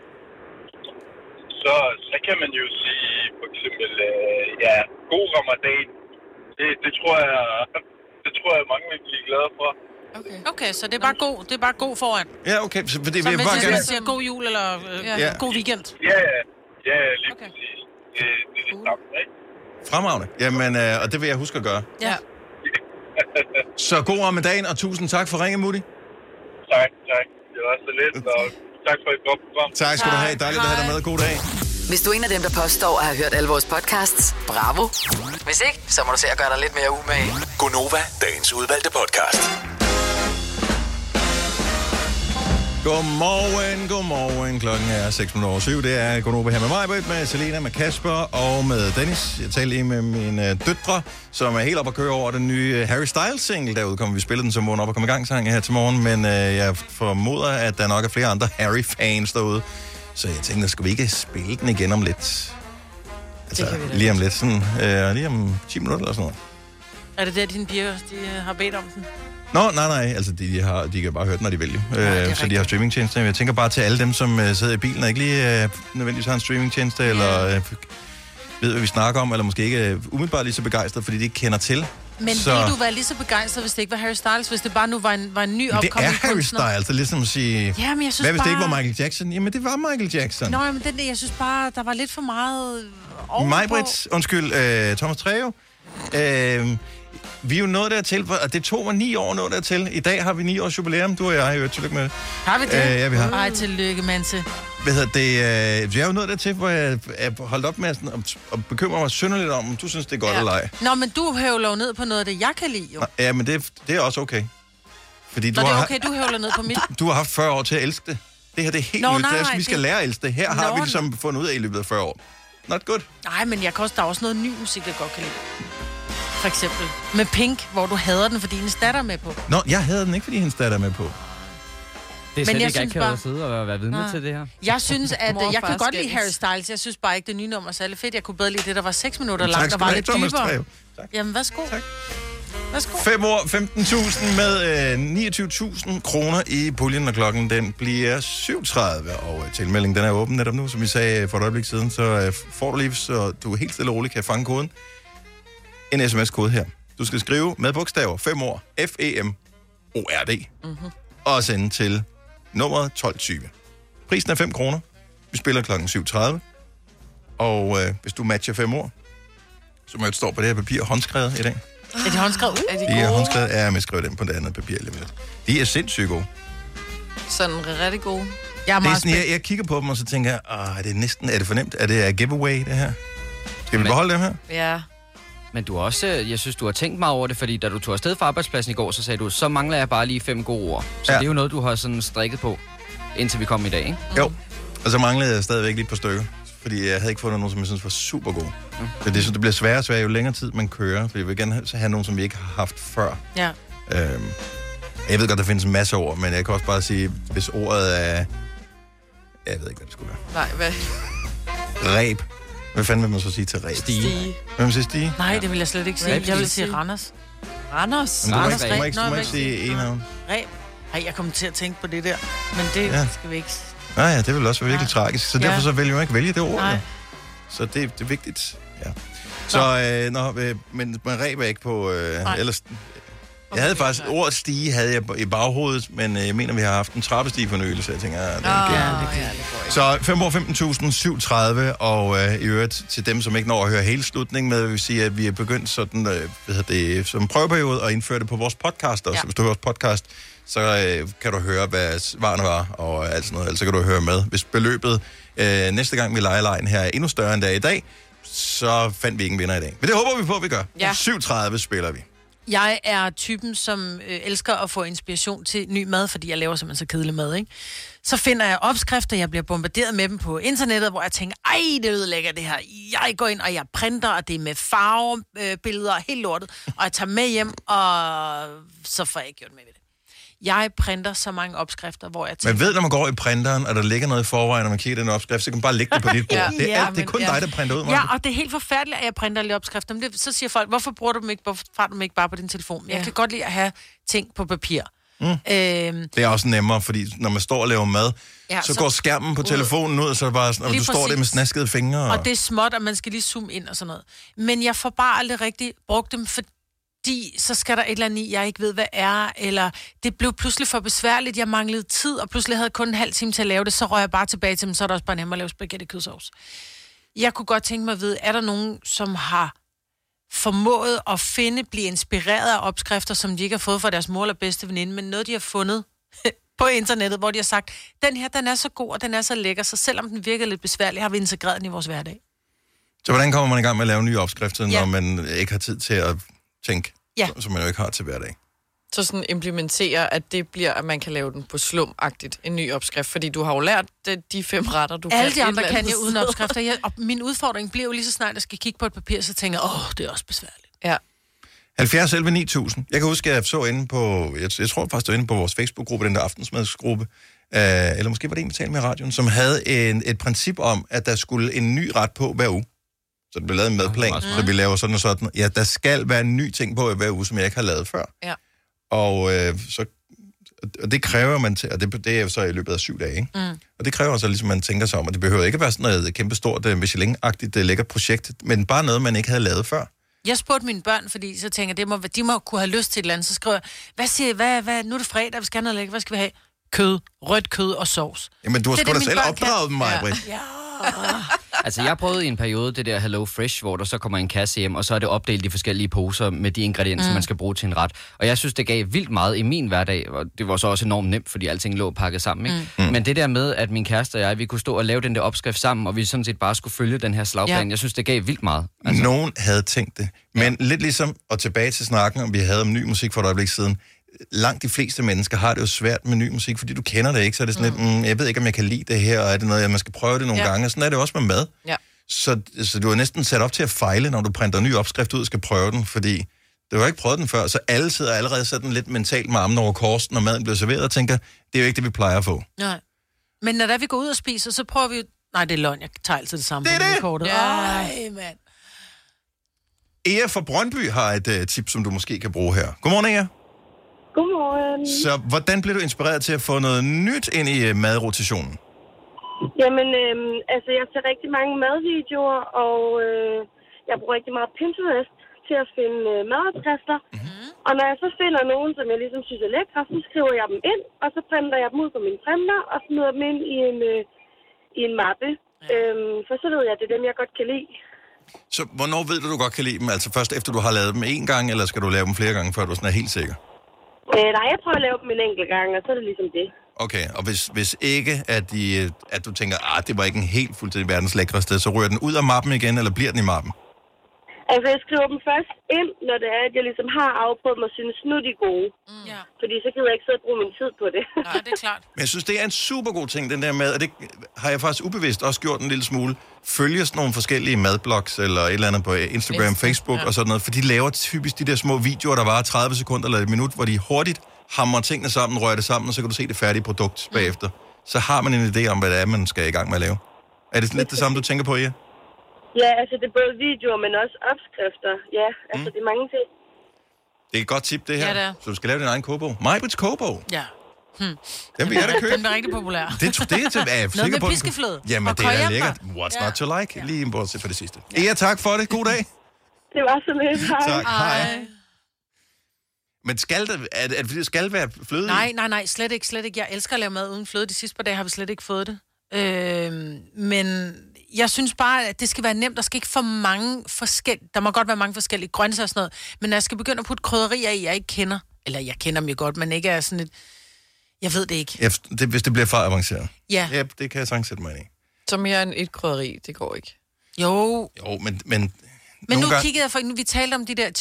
Så kan man jo sige for eksempel, god ramadan. Det tror jeg mange vil blive glade for. Okay, så det er bare god foran. Ja, okay. Så det vil hvis bare gerne siger god jul eller god weekend. Ja, lige præcis. Det er det samme, ikke? Fremragende. Jamen, og det vil jeg huske at gøre. Ja. Så god ramadan, og tusind tak for ringen, Mutti. Tak. Det var så lidt, og tak for et godt program. Tak skal du have. Dejligt at have dig med. God dag. Hvis du er en af dem, der påstår at have hørt alle vores podcasts, bravo. Hvis ikke, så må du se at gøre dig lidt mere umage. Gonova, dagens udvalgte podcast. Godmorgen. Klokken er 6:07. Det er Gonova her med mig, med Selena, med Kasper og med Dennis. Jeg talte lige med mine døtre, som er helt op at køre over den nye Harry Styles single, der udkommer. Vi spillede den som vågen op og kom i gang sang her til morgen, men jeg formoder, at der nok er flere andre Harry-fans derude. Så jeg tænkte, skal vi ikke spille den igen om lidt? Altså, lige om lidt, sådan, lige om 10 minutter eller sådan noget. Er det der, dine piger har bedt om den? Nå, nej, altså de kan bare høre den, når de vil. Så de har streamingtjenester. Jeg tænker bare til alle dem, som sidder i bilen og ikke lige nødvendigvis har en streamingtjeneste, eller ved, hvad vi snakker om, eller måske ikke umiddelbart lige så begejstret, fordi de ikke kender til. Men ville du være lige så begejstret, hvis det ikke var Harry Styles, hvis det bare nu var en ny opkommende kunstner? Det er Harry Styles, det er ligesom at sige, ja, men jeg synes hvad hvis det ikke var Michael Jackson? Jamen, det var Michael Jackson. Nå, men jeg synes bare, der var lidt for meget Thomas Treve. vi er jo nået dertil, og det tog mig 9 år nået dertil. I dag har vi 9 års jubilæum, du og jeg. Tillykke med det. Har vi det? Ja, vi har. Ej, tillykke, Manse. Hvad hedder det? Jeg er jo nået dertil, hvor jeg er holdt op med at bekymre mig synderligt om du synes, det er godt eller ej. Nå, men du høvler jo ned på noget af det, jeg kan lide, jo. Ja, men det er også okay. Fordi Nå, det er okay, du høvler ned på mit. Du har haft 40 år til at elske det. Det her det er helt nyt. Vi skal lære at elske det. Her har vi ligesom fundet ud af i løbet af 40 år. Not good. Nej, men der er også noget ny musik, jeg godt kan lide. For eksempel med Pink, hvor du hader den, fordi hendes datter er med på. Nå, jeg hader den ikke, fordi hendes datter er med på. Det er slet ikke akavet at sidde og være vidne til det her. Jeg synes, at jeg kan godt lide Harry Styles. Jeg synes bare ikke, det nye nummer er særlig fedt. Jeg kunne bedre lide det, der var 6 minutter langt og var lidt dybere. Jamen, værsgo. Tak. Værsgo. 5 år, 15.000 med 29.000 kroner i puljen, og klokken den bliver 7.30. Og tilmeldingen den er åben netop nu, som vi sagde for et øjeblik siden. Så får du lige, så du helt stille og roligt kan fange koden. En sms-kode her. Du skal skrive med bogstaver 5 år, FEMORD, og sende til nummeret 1220. Prisen er 5 kroner. Vi spiller klokken 7.30. Og hvis du matcher 5 år, så må jeg stå på det her papir håndskrevet i dag. Er de håndskrevet? Er de gode? De er håndskrevet, ja, jeg skriver dem på det andet papir lige lidt. De er sindssygt gode. Sådan rigtig gode. Jeg kigger på dem, og så tænker jeg, er det for nemt? Er det a giveaway, det her? Skal vi beholde dem her? Ja. Men du også, jeg synes, du har tænkt meget over det, fordi da du tog afsted fra arbejdspladsen i går, så sagde du, så mangler jeg bare lige 5 gode ord. Så det er jo noget, du har sådan strikket på, indtil vi kom i dag, ikke? Jo, og så manglede jeg stadigvæk lige et par stykker, fordi jeg havde ikke fundet nogen, som jeg synes var super gode. Så det bliver sværere og sværere, jo længere tid man kører, for jeg vil gerne have nogen, som vi ikke har haft før. Ja. Jeg ved godt, der findes en masse ord, men jeg kan også bare sige, hvis ordet er... Jeg ved ikke, hvad det skulle være. Nej, hvad? Ræb. Hvad fanden vil man så sige til ræb? Stige. Hvad vil sige stige? Nej, det vil jeg slet ikke sige. Jeg vil sige Randers. Randers? Du må ikke sige en af dem. Ræb. Ej, jeg kommer til at tænke på det der, men det skal vi ikke... Nej, ja, det vil også være virkelig tragisk. Så derfor så vælger man ikke vælge det ord. Nej. Så det er vigtigt. Ja. Så, men ræb er ikke på... ellers, jeg havde faktisk... Ordet stige havde jeg i baghovedet, men jeg mener, vi har haft en trappestige fornyelse. Jeg tænker, så 5 år 15.000, 7.30, og i øvrigt til dem, som ikke når at høre hele slutningen med, vil sige, at vi er begyndt sådan, som prøveperiode at indføre det på vores podcast også. Ja. Hvis du hører vores podcast, så kan du høre, hvad svarene var, og alt sådan noget. Ellers kan du høre med. Hvis beløbet næste gang, vi leger lejen her, er endnu større end det er i dag, så fandt vi ikke en vinder i dag. Men det håber vi på, at vi gør. Ja. 7.30 spiller vi. Jeg er typen, som elsker at få inspiration til ny mad, fordi jeg laver simpelthen så kedelig mad, ikke? Så finder jeg opskrifter, jeg bliver bombarderet med dem på internettet, hvor jeg tænker, ej, det ødelægger det her. Jeg går ind, og jeg printer, og det er med farvebilleder og helt lortet, og jeg tager med hjem, og så får jeg ikke gjort med det. Jeg printer så mange opskrifter, hvor jeg tænker... Man ved, når man går i printeren, og der ligger noget i forvejen, når man kigger den opskrift, så kan man bare lægge det på dit bord. Det er kun dig, der printer ud. Ja, og det er helt forfærdeligt, at jeg printer alle opskrifter. Men så siger folk, hvorfor bruger du dem ikke, hvorfor du dem ikke bare på din telefon? Jeg kan godt lide at have ting på papir. Det er også nemmere, fordi når man står og laver mad, så går skærmen på telefonen ud, og så er det bare sådan, og du står der med snaskede fingre. Og det er småt, og man skal lige zoome ind og sådan noget. Men jeg får bare aldrig rigtig brugt dem, fordi så skal der et eller andet i, jeg ikke ved, hvad er, eller det blev pludselig for besværligt, jeg manglede tid, og pludselig havde jeg kun en halv time til at lave det, så røg jeg bare tilbage til dem, så er det også bare nemmere at lave spaghetti kødsovs. Jeg kunne godt tænke mig at vide, er der nogen, som har formået at blive inspireret af opskrifter, som de ikke har fået fra deres mor eller bedste veninde, men noget, de har fundet på internettet, hvor de har sagt, den her, den er så god, og den er så lækker, så selvom den virker lidt besværlig, har vi integreret den i vores hverdag. Så hvordan kommer man i gang med at lave nye opskrifter, når man ikke har tid til at tænke, som man jo ikke har til hverdag? Så sådan implementere, at det bliver, at man kan lave den på slumagtigt, en ny opskrift. Fordi du har jo lært de 5 retter, du kan. Alle de andre kan jeg uden opskrifter. Og min udfordring bliver jo lige så snart, at jeg skal kigge på et papir, så tænker jeg, det er også besværligt. Ja. 70 11 9000. Jeg kan huske, at jeg så inde på, jeg tror faktisk, det var inde på vores Facebook-gruppe, den der aftensmadsgruppe, eller måske var det en, vi talte med i radioen, som havde et princip om, at der skulle en ny ret på hver uge. Så det blev lavet en madplan, så vi laver sådan og sådan. Ja, der skal være en ny ting på hver uge, som jeg ikke har lavet før. Ja. Og det kræver man til, og det er så i løbet af 7 dage, ikke? Og det kræver så ligesom, man tænker sig om, og det behøver ikke at være sådan noget kæmpestort Michelin-agtigt lækkert projekt, men bare noget, man ikke havde lavet før. Jeg spurgte mine børn, fordi så tænker jeg, de må kunne have lyst til et eller andet, så skriver jeg, hvad nu er det fredag, vi skal have noget lækkert, hvad skal vi have? kød, rødt kød og sovs. Jamen, du har sgu da selv opdraget dem, Maja Britt. Ja. Altså, jeg prøvede i en periode det der Hello Fresh, hvor der så kommer en kasse hjem, og så er det opdelt i forskellige poser med de ingredienser, man skal bruge til en ret. Og jeg synes, det gav vildt meget i min hverdag, og det var så også enormt nemt, fordi alting lå pakket sammen, ikke? Men det der med, at min kæreste og jeg, vi kunne stå og lave den der opskrift sammen, og vi sådan set bare skulle følge den her slagplan, jeg synes, det gav vildt meget. Altså. Nogen havde tænkt det. Men lidt ligesom, og tilbage til snakken, om vi havde om ny musik for et øjeblik siden, langt de fleste mennesker har det jo svært med ny musik, fordi du kender det ikke, så er det sådan lidt, jeg ved ikke, om jeg kan lide det her, og er det noget, man skal prøve det nogle gange, og sådan er det også med mad. Ja. Så du er næsten sat op til at fejle, når du printer en ny opskrift ud og skal prøve den, fordi du har ikke prøvet den før, så alle sidder allerede sådan lidt mentalt med armen over kors, når maden bliver serveret, og tænker, det er jo ikke det, vi plejer at få. Nej. Men når vi går ud og spiser, så prøver vi... Nej, det er løgn, jeg tager altid det samme. Det er det! Kortet. Ej, mand. Ea fra Brøndby har et tip, som du måske kan bruge her. Godmorgen, Ea. Godmorgen. Så hvordan blev du inspireret til at få noget nyt ind i madrotationen? Jamen, jeg ser rigtig mange madvideoer, og jeg bruger rigtig meget Pinterest til at finde madopskrifter. Og når jeg så finder nogen, som jeg ligesom synes er lækre, så skriver jeg dem ind, og så printer jeg dem ud på min printer, og smider dem ind i en mappe. For så ved jeg, at det er dem, jeg godt kan lide. Så hvornår ved du godt kan lide dem? Altså først efter du har lavet dem en gang, eller skal du lave dem flere gange, før du sådan er helt sikker? Nej, jeg prøver at lave dem en enkelt gang, og så er det ligesom det. Okay, og hvis ikke, at du tænker, det var ikke en helt fuldstændig verdens lækre sted, så ryger den ud af mappen igen, eller bliver den i mappen? Altså, jeg skriver dem først ind, når det er, at jeg ligesom har afprøvet mig og synes, nu er de gode. Ja. Fordi så gider jeg ikke sidde og bruge min tid på det. Nej, det er klart. Men jeg synes, det er en super god ting, den der med, og det har jeg faktisk ubevidst også gjort en lille smule, følger sådan nogle forskellige madblogs, eller et eller andet på Instagram, Facebook og sådan noget, for de laver typisk de der små videoer, der varer 30 sekunder eller et minut, hvor de hurtigt hamrer tingene sammen, rører det sammen, og så kan du se det færdige produkt bagefter. Så har man en idé om, hvad det er, man skal i gang med at lave. Er det lidt det samme, du tænker på, Ea? Ja, altså det er både videoer, men også opskrifter. Ja, altså det er mange ting. Det er et godt tip, det her. Ja, det er. Så du skal lave din egen kogebog. Majbrits kogebog. Ja. Den vil jeg da købe. Den bliver rigtig populær. Det er jeg sikker på. Noget med piskefløde. Jamen, det er lækkert. What's not to like? Lige bortset for det sidste. Ea, tak for det. God dag. Det var så lidt. Hej. Tak. Hej. Men det skal være fløde? Nej, slet ikke. Jeg elsker at lave mad uden fløde. De sidste par dage har vi slet ikke fået det. Men jeg synes bare, at det skal være nemt. Der skal ikke for mange forskellige... Der må godt være mange forskellige grøntsager og sådan noget. Men når jeg skal begynde at putte krydderier i, jeg ikke kender... Eller jeg kender dem jo godt, men ikke er sådan et... Jeg ved det ikke. Hvis det bliver for avanceret. Ja. Det kan jeg sagtens sætte mig ind i. Så mere end et krydderi, det går ikke. Jo, men nu kiggede jeg for... Vi talte om de der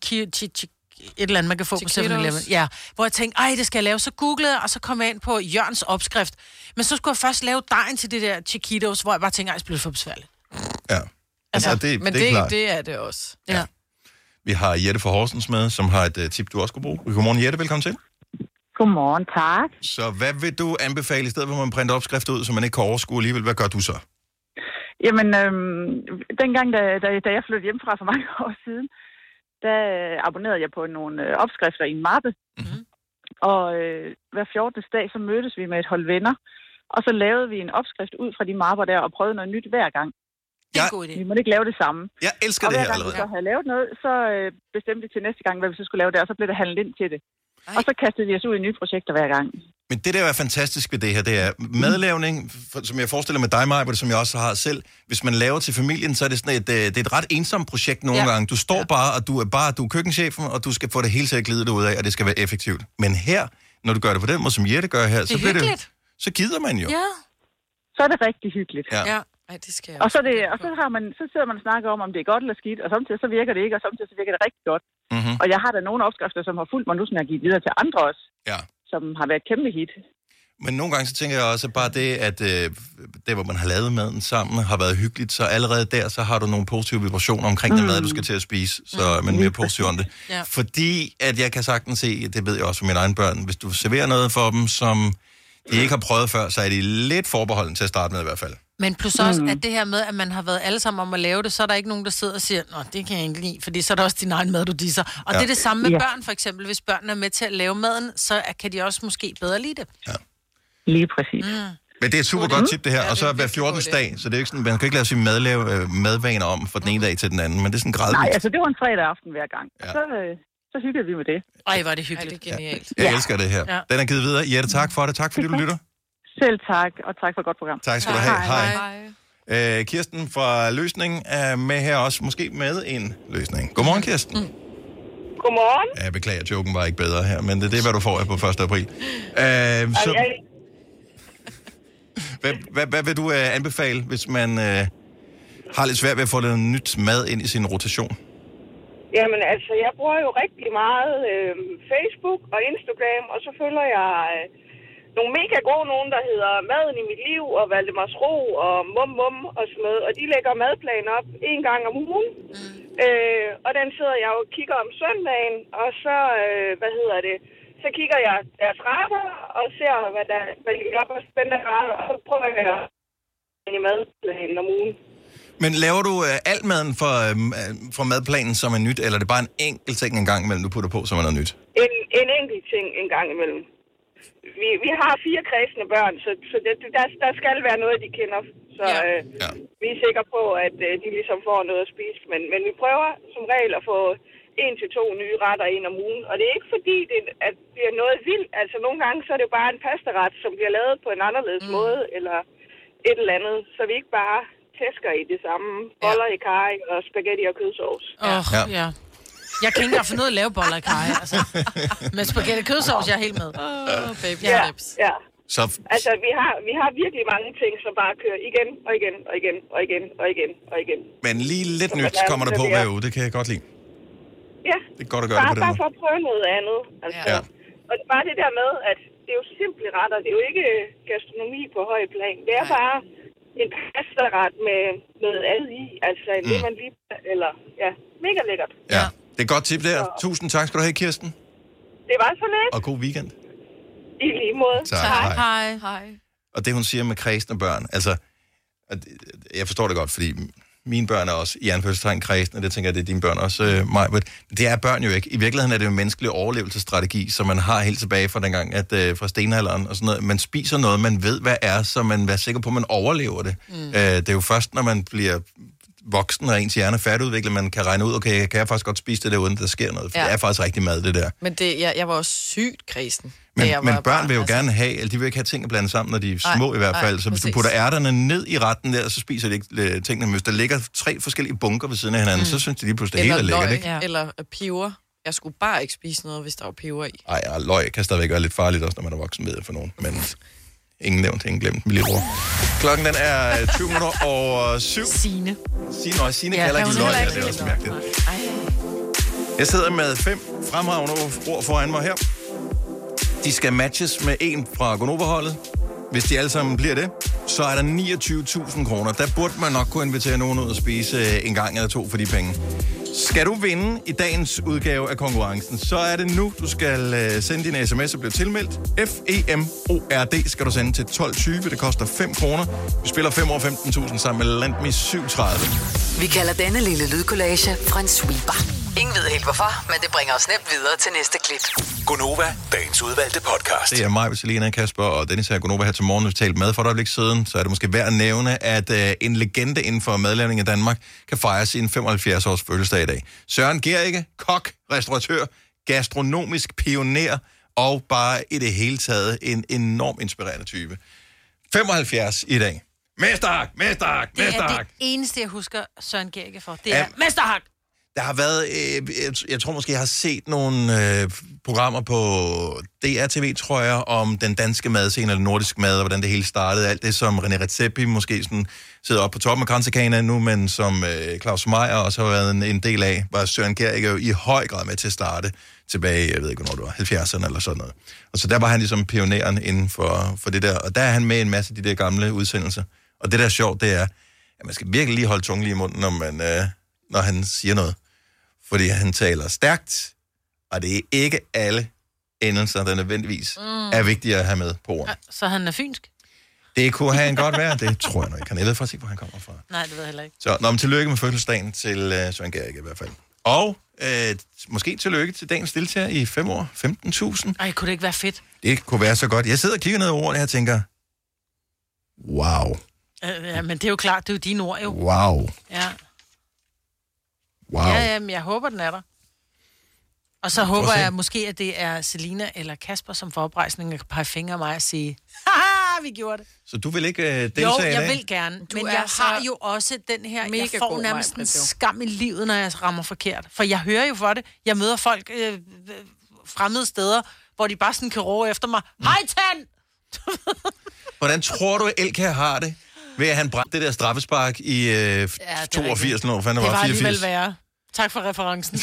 et eller andet, man kan få på 7-Eleven. Ja, hvor jeg tænkte, det skal jeg lave. Så googlede jeg, og så kom jeg ind på Jørgens opskrift. Men så skulle jeg først lave dejen til det der chiquitos, hvor jeg bare tænkte, det bliver for besværligt. Ja. Altså, men det er klart. Det er det også. Ja. Vi har Jette fra Horsens med, som har et tip, du også kunne bruge. Godmorgen, Jette. Velkommen til. Godmorgen, tak. Så hvad vil du anbefale, i stedet for at man printer opskrifter ud, så man ikke kan overskue alligevel? Hvad gør du så? Jamen, dengang, da jeg flyttede hjemmefra for mange år siden, der abonnerede jeg på nogle opskrifter i en mappe. Mm-hmm. Og hver 14. dag, så mødtes vi med et hold venner, og så lavede vi en opskrift ud fra de mapper der, og prøvede noget nyt hver gang. Det er en god idé. Vi må ikke lave det samme. Jeg elsker det her allerede. Og hver gang vi så havde lavet noget, så bestemte vi til næste gang, hvad vi så skulle lave der, og så blev der handlet ind til det. Og så kastede vi os ud i nye projekter hver gang. Men det, der er fantastisk ved det her, det er madlavning, som jeg forestiller med dig, Maja, som jeg også har selv. Hvis man laver til familien, så er det sådan det er et ret ensomt projekt nogle gange. Du står bare, og du er køkkenchefen, og du skal få det hele til at glide dig ud af, og det skal være effektivt. Men her, når du gør det på den måde, som Jette gør her, så bliver det, så gider man jo. Ja. Så er det rigtig hyggeligt. Ja. Ej, det skal jeg og så sidder man og snakker om det er godt eller skidt, og samtidig så virker det ikke, og samtidig så virker det rigtig godt. Mm-hmm. Og jeg har da nogle opskrifter, som har fulgt mig nu, som jeg har givet videre til andre også, som har været et kæmpe hit. Men nogle gange så tænker jeg også, at bare det, at det, hvor man har lavet maden sammen, har været hyggeligt, så allerede der, så har du nogle positive vibrationer omkring den mad, du skal til at spise, så er man mere positiv om det. Ja. Fordi at jeg kan sagtens se, det ved jeg også for mine egne børn, hvis du serverer noget for dem, som de ikke har prøvet før, så er de lidt forbeholden til at starte med i hvert fald. Men plus også, at det her med, at man har været alle sammen om at lave det, så er der ikke nogen, der sidder og siger, det kan jeg ikke lide, fordi så er der også din egen mad, du disser. Og det er det samme med børn, for eksempel. Hvis børnene er med til at lave maden, så kan de også måske bedre lide det. Ja. Lige præcis. Men det er et super godt tip, det her. Og så hver 14. dag, så det er ikke sådan, man kan ikke lade sine madvaner om fra den ene dag til den anden, men det er sådan gradvist. Nej, altså det var en fredag aften hver gang. Ja. Så så hygger vi med det. Ej, var det hyggeligt. Det er genialt. Jeg elsker det her. Ja. Den er givet videre. Jette, tak for det. Tak fordi du lytter. Selv tak, og tak for et godt program. Tak skal du have. Hej. Kirsten fra Løsning er med her også, måske med en løsning. Godmorgen, Kirsten. Godmorgen. Jeg beklager, joken var ikke bedre her, men det er, hvad du får her på 1. april. Hvad vil du anbefale, hvis man har lidt svært ved at få noget nyt mad ind i sin rotation? Jamen altså, jeg bruger jo rigtig meget Facebook og Instagram, og så følger jeg nogle mega gode nogen, der hedder Maden i mit liv, og Valdemars Ro, og Mum og sådan noget. Og de lægger madplan op 1 gang om ugen. Og den sidder jeg og kigger om søndagen, og så, så kigger jeg deres retter, og ser, hvad de gør på spændende retter, og så prøver jeg i madplanen om ugen. Men laver du alt maden for madplanen som er nyt, eller er det bare en enkelt ting en gang imellem, du putter på, som er noget nyt? En enkelt ting en gang imellem. Vi har 4 kredsende børn, så der skal være noget, de kender. Så vi er sikre på, at de ligesom får noget at spise. Men vi prøver som regel at få 1 til 2 nye retter ind om ugen. Og det er ikke fordi, at det er noget vildt. Altså nogle gange så er det bare en pastaret, som bliver lavet på en anderledes måde, eller et eller andet. Så vi ikke bare tæsker i det samme. Boller i karry og spaghetti og kødsovs. Ja. Jeg kan ikke engang finde ud af at lave boller i karry. Altså. Men spaghetti og kødsovs, jeg er helt med. Baby rips. Ja. Så... Altså, vi har virkelig mange ting, som bare kører igen og igen og igen og igen og igen og igen. Men lige lidt nyt kommer der på hver uge, det kan jeg godt lide. Ja. Det er godt at gøre det på den måde. Bare for at prøve noget andet. Altså. Ja. Og bare det der med, at det er jo simple retter, det er jo ikke gastronomi på høj plan. Det er bare en pastaret med noget andet i, altså en det man lige, eller mega lækkert. Ja, det er et godt tip der. Tusind tak skal du have, Kirsten. Det var så lidt. Og god weekend. I lige måde. Tak. Hej. Og det hun siger med kredsende børn, altså, jeg forstår det godt, fordi mine børn er også i anførselstegn kredsende, det tænker jeg, det er dine børn også, Majbert. Det er børn jo ikke. I virkeligheden er det jo en menneskelig overlevelsesstrategi, som man har helt tilbage fra dengang, fra stenalderen og sådan noget. Man spiser noget, man ved, hvad er, så man er sikker på, at man overlever det. Det er jo først, når man bliver voksen og ens hjerne er færdigudviklet, man kan regne ud, okay, kan jeg faktisk godt spise det der, uden der sker noget. For det er faktisk rigtig mad, det der. Men jeg var også sygt kredsen. Men børn vil jo gerne have, eller de vil ikke have ting at blande sammen, når de er små i hvert fald. Så hvis du putter ærterne ned i retten der, så spiser de ikke tingene. Men hvis der ligger 3 forskellige bunker ved siden af hinanden, så synes de lige pludselig, det hele er lækkert, ikke? Eller peber. Jeg skulle bare ikke spise noget, hvis der var peber i. Ej, løg kan stadigvæk være lidt farligt også, når man er voksen ved for nogen. Men ingen nævnt, ingen glemt, min lillebror. Klokken den er 20 minutter over 7. Signe kalder ikke løg, det er også mærkeligt. Jeg sidder med 5 fremragende ord foran mig her. De skal matches med en fra Gonova-holdet. Hvis de alle sammen bliver det, så er der 29.000 kroner. Der burde man nok kunne invitere nogen ud og spise en gang eller 2 for de penge. Skal du vinde i dagens udgave af konkurrencen, så er det nu, du skal sende din sms og blive tilmeldt. FEMORD skal du sende til 1220. Det koster 5 kroner. Vi spiller 5 år 15.000 sammen med Landme 37. Vi kalder denne lille lydkollage en sweeper. Ingen ved helt hvorfor, men det bringer os nemt videre til næste klip. Gonova, dagens udvalgte podcast. Det er mig, Selina, Kasper og Dennis her. Gonova her til morgen. Vi talt mad for et øjeblik siden, så er det måske værd at nævne, at en legende inden for madlavning i Danmark kan fejre sin 75-års fødselsdag i dag. Søren Gericke, kok, restauratør, gastronomisk pioner og bare i det hele taget en enormt inspirerende type. 75 i dag. Mesterhak! Det er det eneste, jeg husker Søren Gericke for. Det er mesterhak! Der har været, jeg tror måske, jeg har set nogle programmer på DR-TV, tror jeg, om den danske madscene, eller nordisk mad, og hvordan det hele startede. Alt det, som René Redzepi måske sådan sidder op på toppen af kransekagen nu, men som Claus Meyer også har været en del af, var Søren Gericke jo i høj grad med til at starte tilbage, jeg ved ikke, hvornår det var, 70'erne eller sådan noget. Og så der var han ligesom pioneren inden for det der, og der er han med i en masse af de der gamle udsendelser. Og det der er sjovt, det er, at man skal virkelig lige holde tungen lige i munden, når han siger noget. Fordi han taler stærkt, og det er ikke alle endelser, der nødvendigvis er vigtige at have med på ord. Så han er fynsk? Det kunne han godt være, det tror jeg nok ikke. Jeg ved faktisk ikke, hvor han kommer fra. Nej, det ved jeg heller ikke. Så men tillykke med fødselsdagen til Søren Gericke i hvert fald. Og måske tillykke til dagens deltager i 5 år, 15.000. Ej, kunne det ikke være fedt? Det kunne være så godt. Jeg sidder og kigger ned over ordene, og jeg tænker, wow. Ja, men det er jo klart, det er jo dine ord jo. Wow. Ja. Wow. Ja, men jeg håber, den er der. Og så håber jeg måske, at det er Selina eller Kasper, som får oprejsning og kan pege fingre af mig og sige, haha, vi gjorde det. Så du vil ikke deltage i dag? Jo, jeg vil gerne, men jeg har jo også den her, jeg får nærmest en skam i livet, når jeg rammer forkert. For jeg hører jo for det. Jeg møder folk fremmede steder, hvor de bare sådan kan råbe efter mig, hej Tan! Hvordan tror du, Elkjær har det? Ved at han brændte det der straffespark i 82, når fanden det var 84? Det var alligevel værre. Tak for referencen.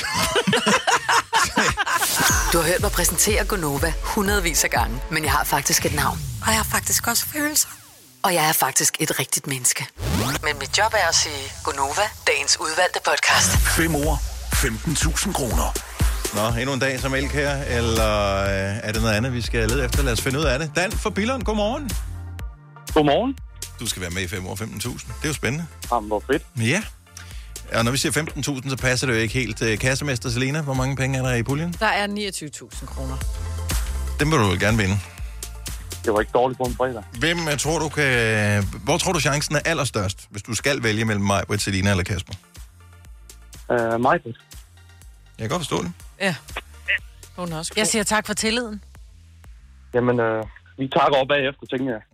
Du har hørt mig præsentere Gonova hundredvis af gange, men jeg har faktisk et navn. Og jeg har faktisk også følelser. Og jeg er faktisk et rigtigt menneske. Men mit job er at sige Gonova, dagens udvalgte podcast. 5 år, 15.000 kroner. Nå, endnu en dag som Elkjær, eller er det noget andet, vi skal lede efter? Lad os finde ud af det. Dan fra Billund, godmorgen. Godmorgen. Du skal være med i 5 år 15.000. Det er jo spændende. Jamen, hvor fedt. Ja. Og når vi siger 15.000, så passer det jo ikke helt. Kassemester Selina, hvor mange penge er der i puljen? Der er 29.000 kroner. Dem vil du vel gerne vinde. Det var ikke dårligt på en fredag. Hvem tror du kan... Hvor tror du chancen er allerstørst, hvis du skal vælge mellem mig, Britt, Selina eller Kasper? Mig. Jeg kan godt forstå det. Ja. Hun er også god. Jeg siger tak for tilliden. Jamen, vi takker op bagefter, tænker jeg.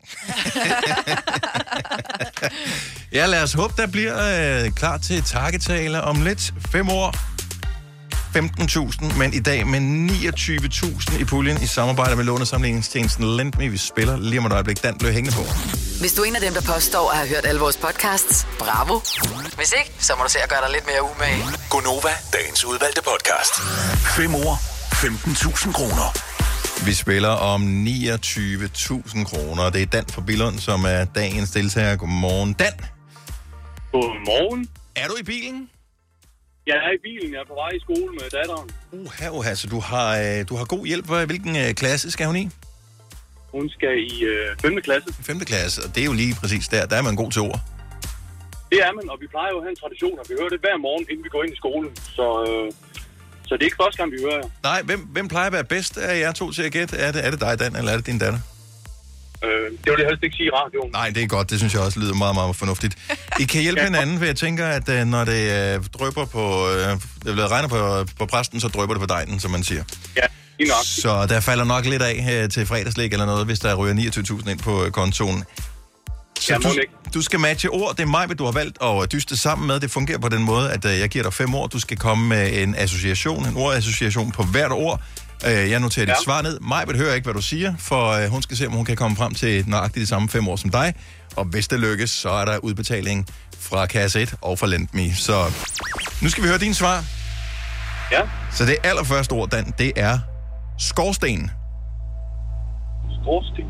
Ja, lad os håbe, der bliver klar til takketale om lidt. 5 år, 15.000, men i dag med 29.000 i puljen i samarbejde med lånesamligningstjenesten LendMe. Vi spiller lige om et øjeblik. Dan blev hængende på. Hvis du er en af dem, der påstår at have hørt alle vores podcasts, bravo. Hvis ikke, så må du se at gøre dig lidt mere umage. Gonova, dagens udvalgte podcast. 5 år, 15.000 kroner. Vi spiller om 29.000 kroner. Det er Dan fra Billund, som er dagens deltager. Godmorgen, Dan. Godmorgen. Er du i bilen? Jeg er i bilen. Jeg er på vej i skole med datteren. Så du har god hjælp. Hvilken klasse skal hun i? Hun skal i 5. klasse. 5. klasse, og det er jo lige præcis der. Der er man god til ord. Det er man, og vi plejer jo at have en tradition, at vi hører det hver morgen, inden vi går ind i skolen. Så det er ikke første gang, vi hører jer. Nej, hvem plejer at være bedst af jer to til at gætte? Er det dig, Dan, eller er det din datter? Det vil jeg helst ikke sige i radioen. Nej, det er godt. Det synes jeg også lyder meget, meget fornuftigt. I kan hjælpe hinanden, for jeg tænker, at når det drypper på... det regner på præsten, så drypper det på dejen, som man siger. Ja, lige nok. Så der falder nok lidt af til fredagslæg eller noget, hvis der ryger 29.000 ind på kontoen. Så du skal matche ord. Det er mig, du har valgt at dyste sammen med. Det fungerer på den måde, at jeg giver dig 5 ord. Du skal komme med en association, en ordassociation på hvert ord. Jeg noterer dit svar ned. Majbet hører ikke, hvad du siger, for hun skal se, om hun kan komme frem til nøjagtigt de samme 5 år som dig. Og hvis det lykkes, så er der udbetaling fra kasse 1 og fra LendMe. Så nu skal vi høre dine svar. Ja. Så det allerførste ord, Dan, det er skorsten. Skorsten.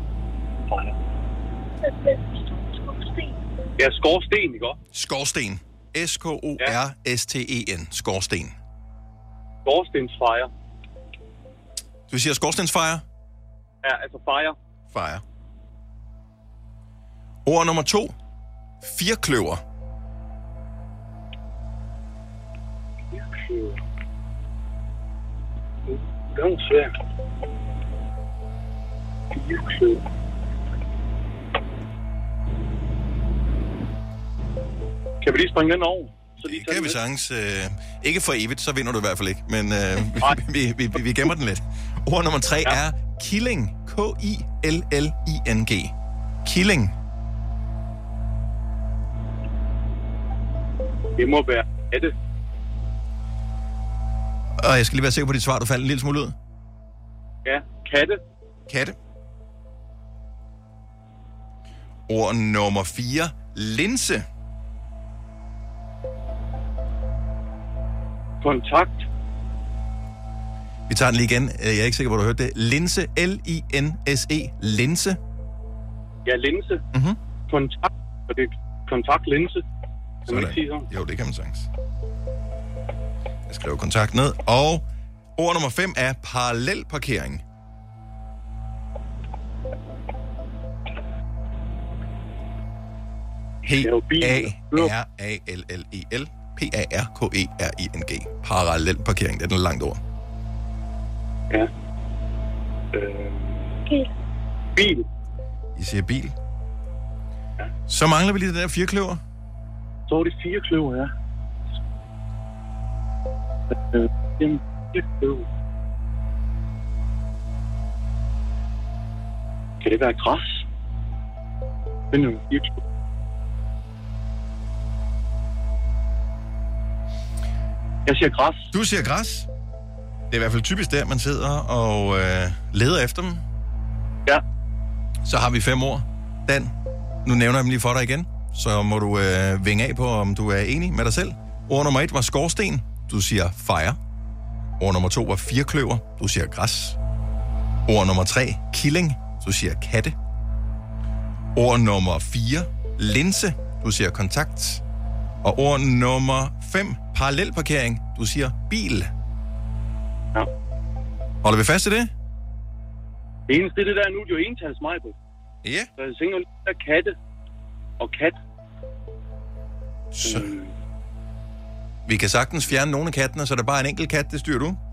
Ja, skorsten, ikke også? Skorsten. S-K-O-R-S-T-E-N. Skorsten. Skorstensfejer. Du siger skorstensfejer? Ja, altså fejer. Fejer. Ord nummer 2. Firkløver. Firkløver. Det er jo svært. Firkløver. Kan vi lige springe den over? Så det kan vi sagtens. Ikke for evigt, så vinder du i hvert fald ikke. Men vi gemmer den lidt. Ord nummer 3 er killing. K-I-L-L-I-N-G. Killing. Det må være katte. Og jeg skal lige være sikker på dit svar. Du faldt en lille smule ud. Ja, katte. Katte. Ord nummer 4. Linse. Kontakt. Vi tager den lige igen. Jeg er ikke sikker på, at du har hørt det. Linse. L-I-N-S-E. Linse. Ja, linse. Mm-hmm. Kontakt. Og det er kontaktlinse. Kan man ikke sige sådan? Jo, det kan man sagtens. Jeg skriver kontakt ned. Og ord nummer 5 er parallelparkering. P-A-R-A-L-L-E-L. P-A-R-K-E-R-I-N-G. Parallelparkering. Det er den langt ord. Ja. Bil. I siger bil. Ja. Så mangler vi lige det der firkløver. Så er det firkløver, ja. Kan det være græs? Men nu, jeg siger græs. Du siger græs. Det er i hvert fald typisk der, man sidder og leder efter dem. Ja. Så har vi 5 ord. Dan, nu nævner jeg dem lige for dig igen. Så må du vinge af på, om du er enig med dig selv. Ord nummer 1 var skorsten. Du siger fire. Ord nummer 2 var firkløver. Du siger græs. Ord nummer 3, killing. Du siger katte. Ord nummer 4, linse. Du siger kontakt. Og ord nummer 5, parallelparkering. Du siger bil. Ja. Holder vi fast i det? Det eneste, det der nu, det er jo entals mig på. Ja. Så jeg tænker lidt af katte og kat. Så. Vi kan sagtens fjerne nogle af kattene, så der er bare en enkelt kat, det styrer du?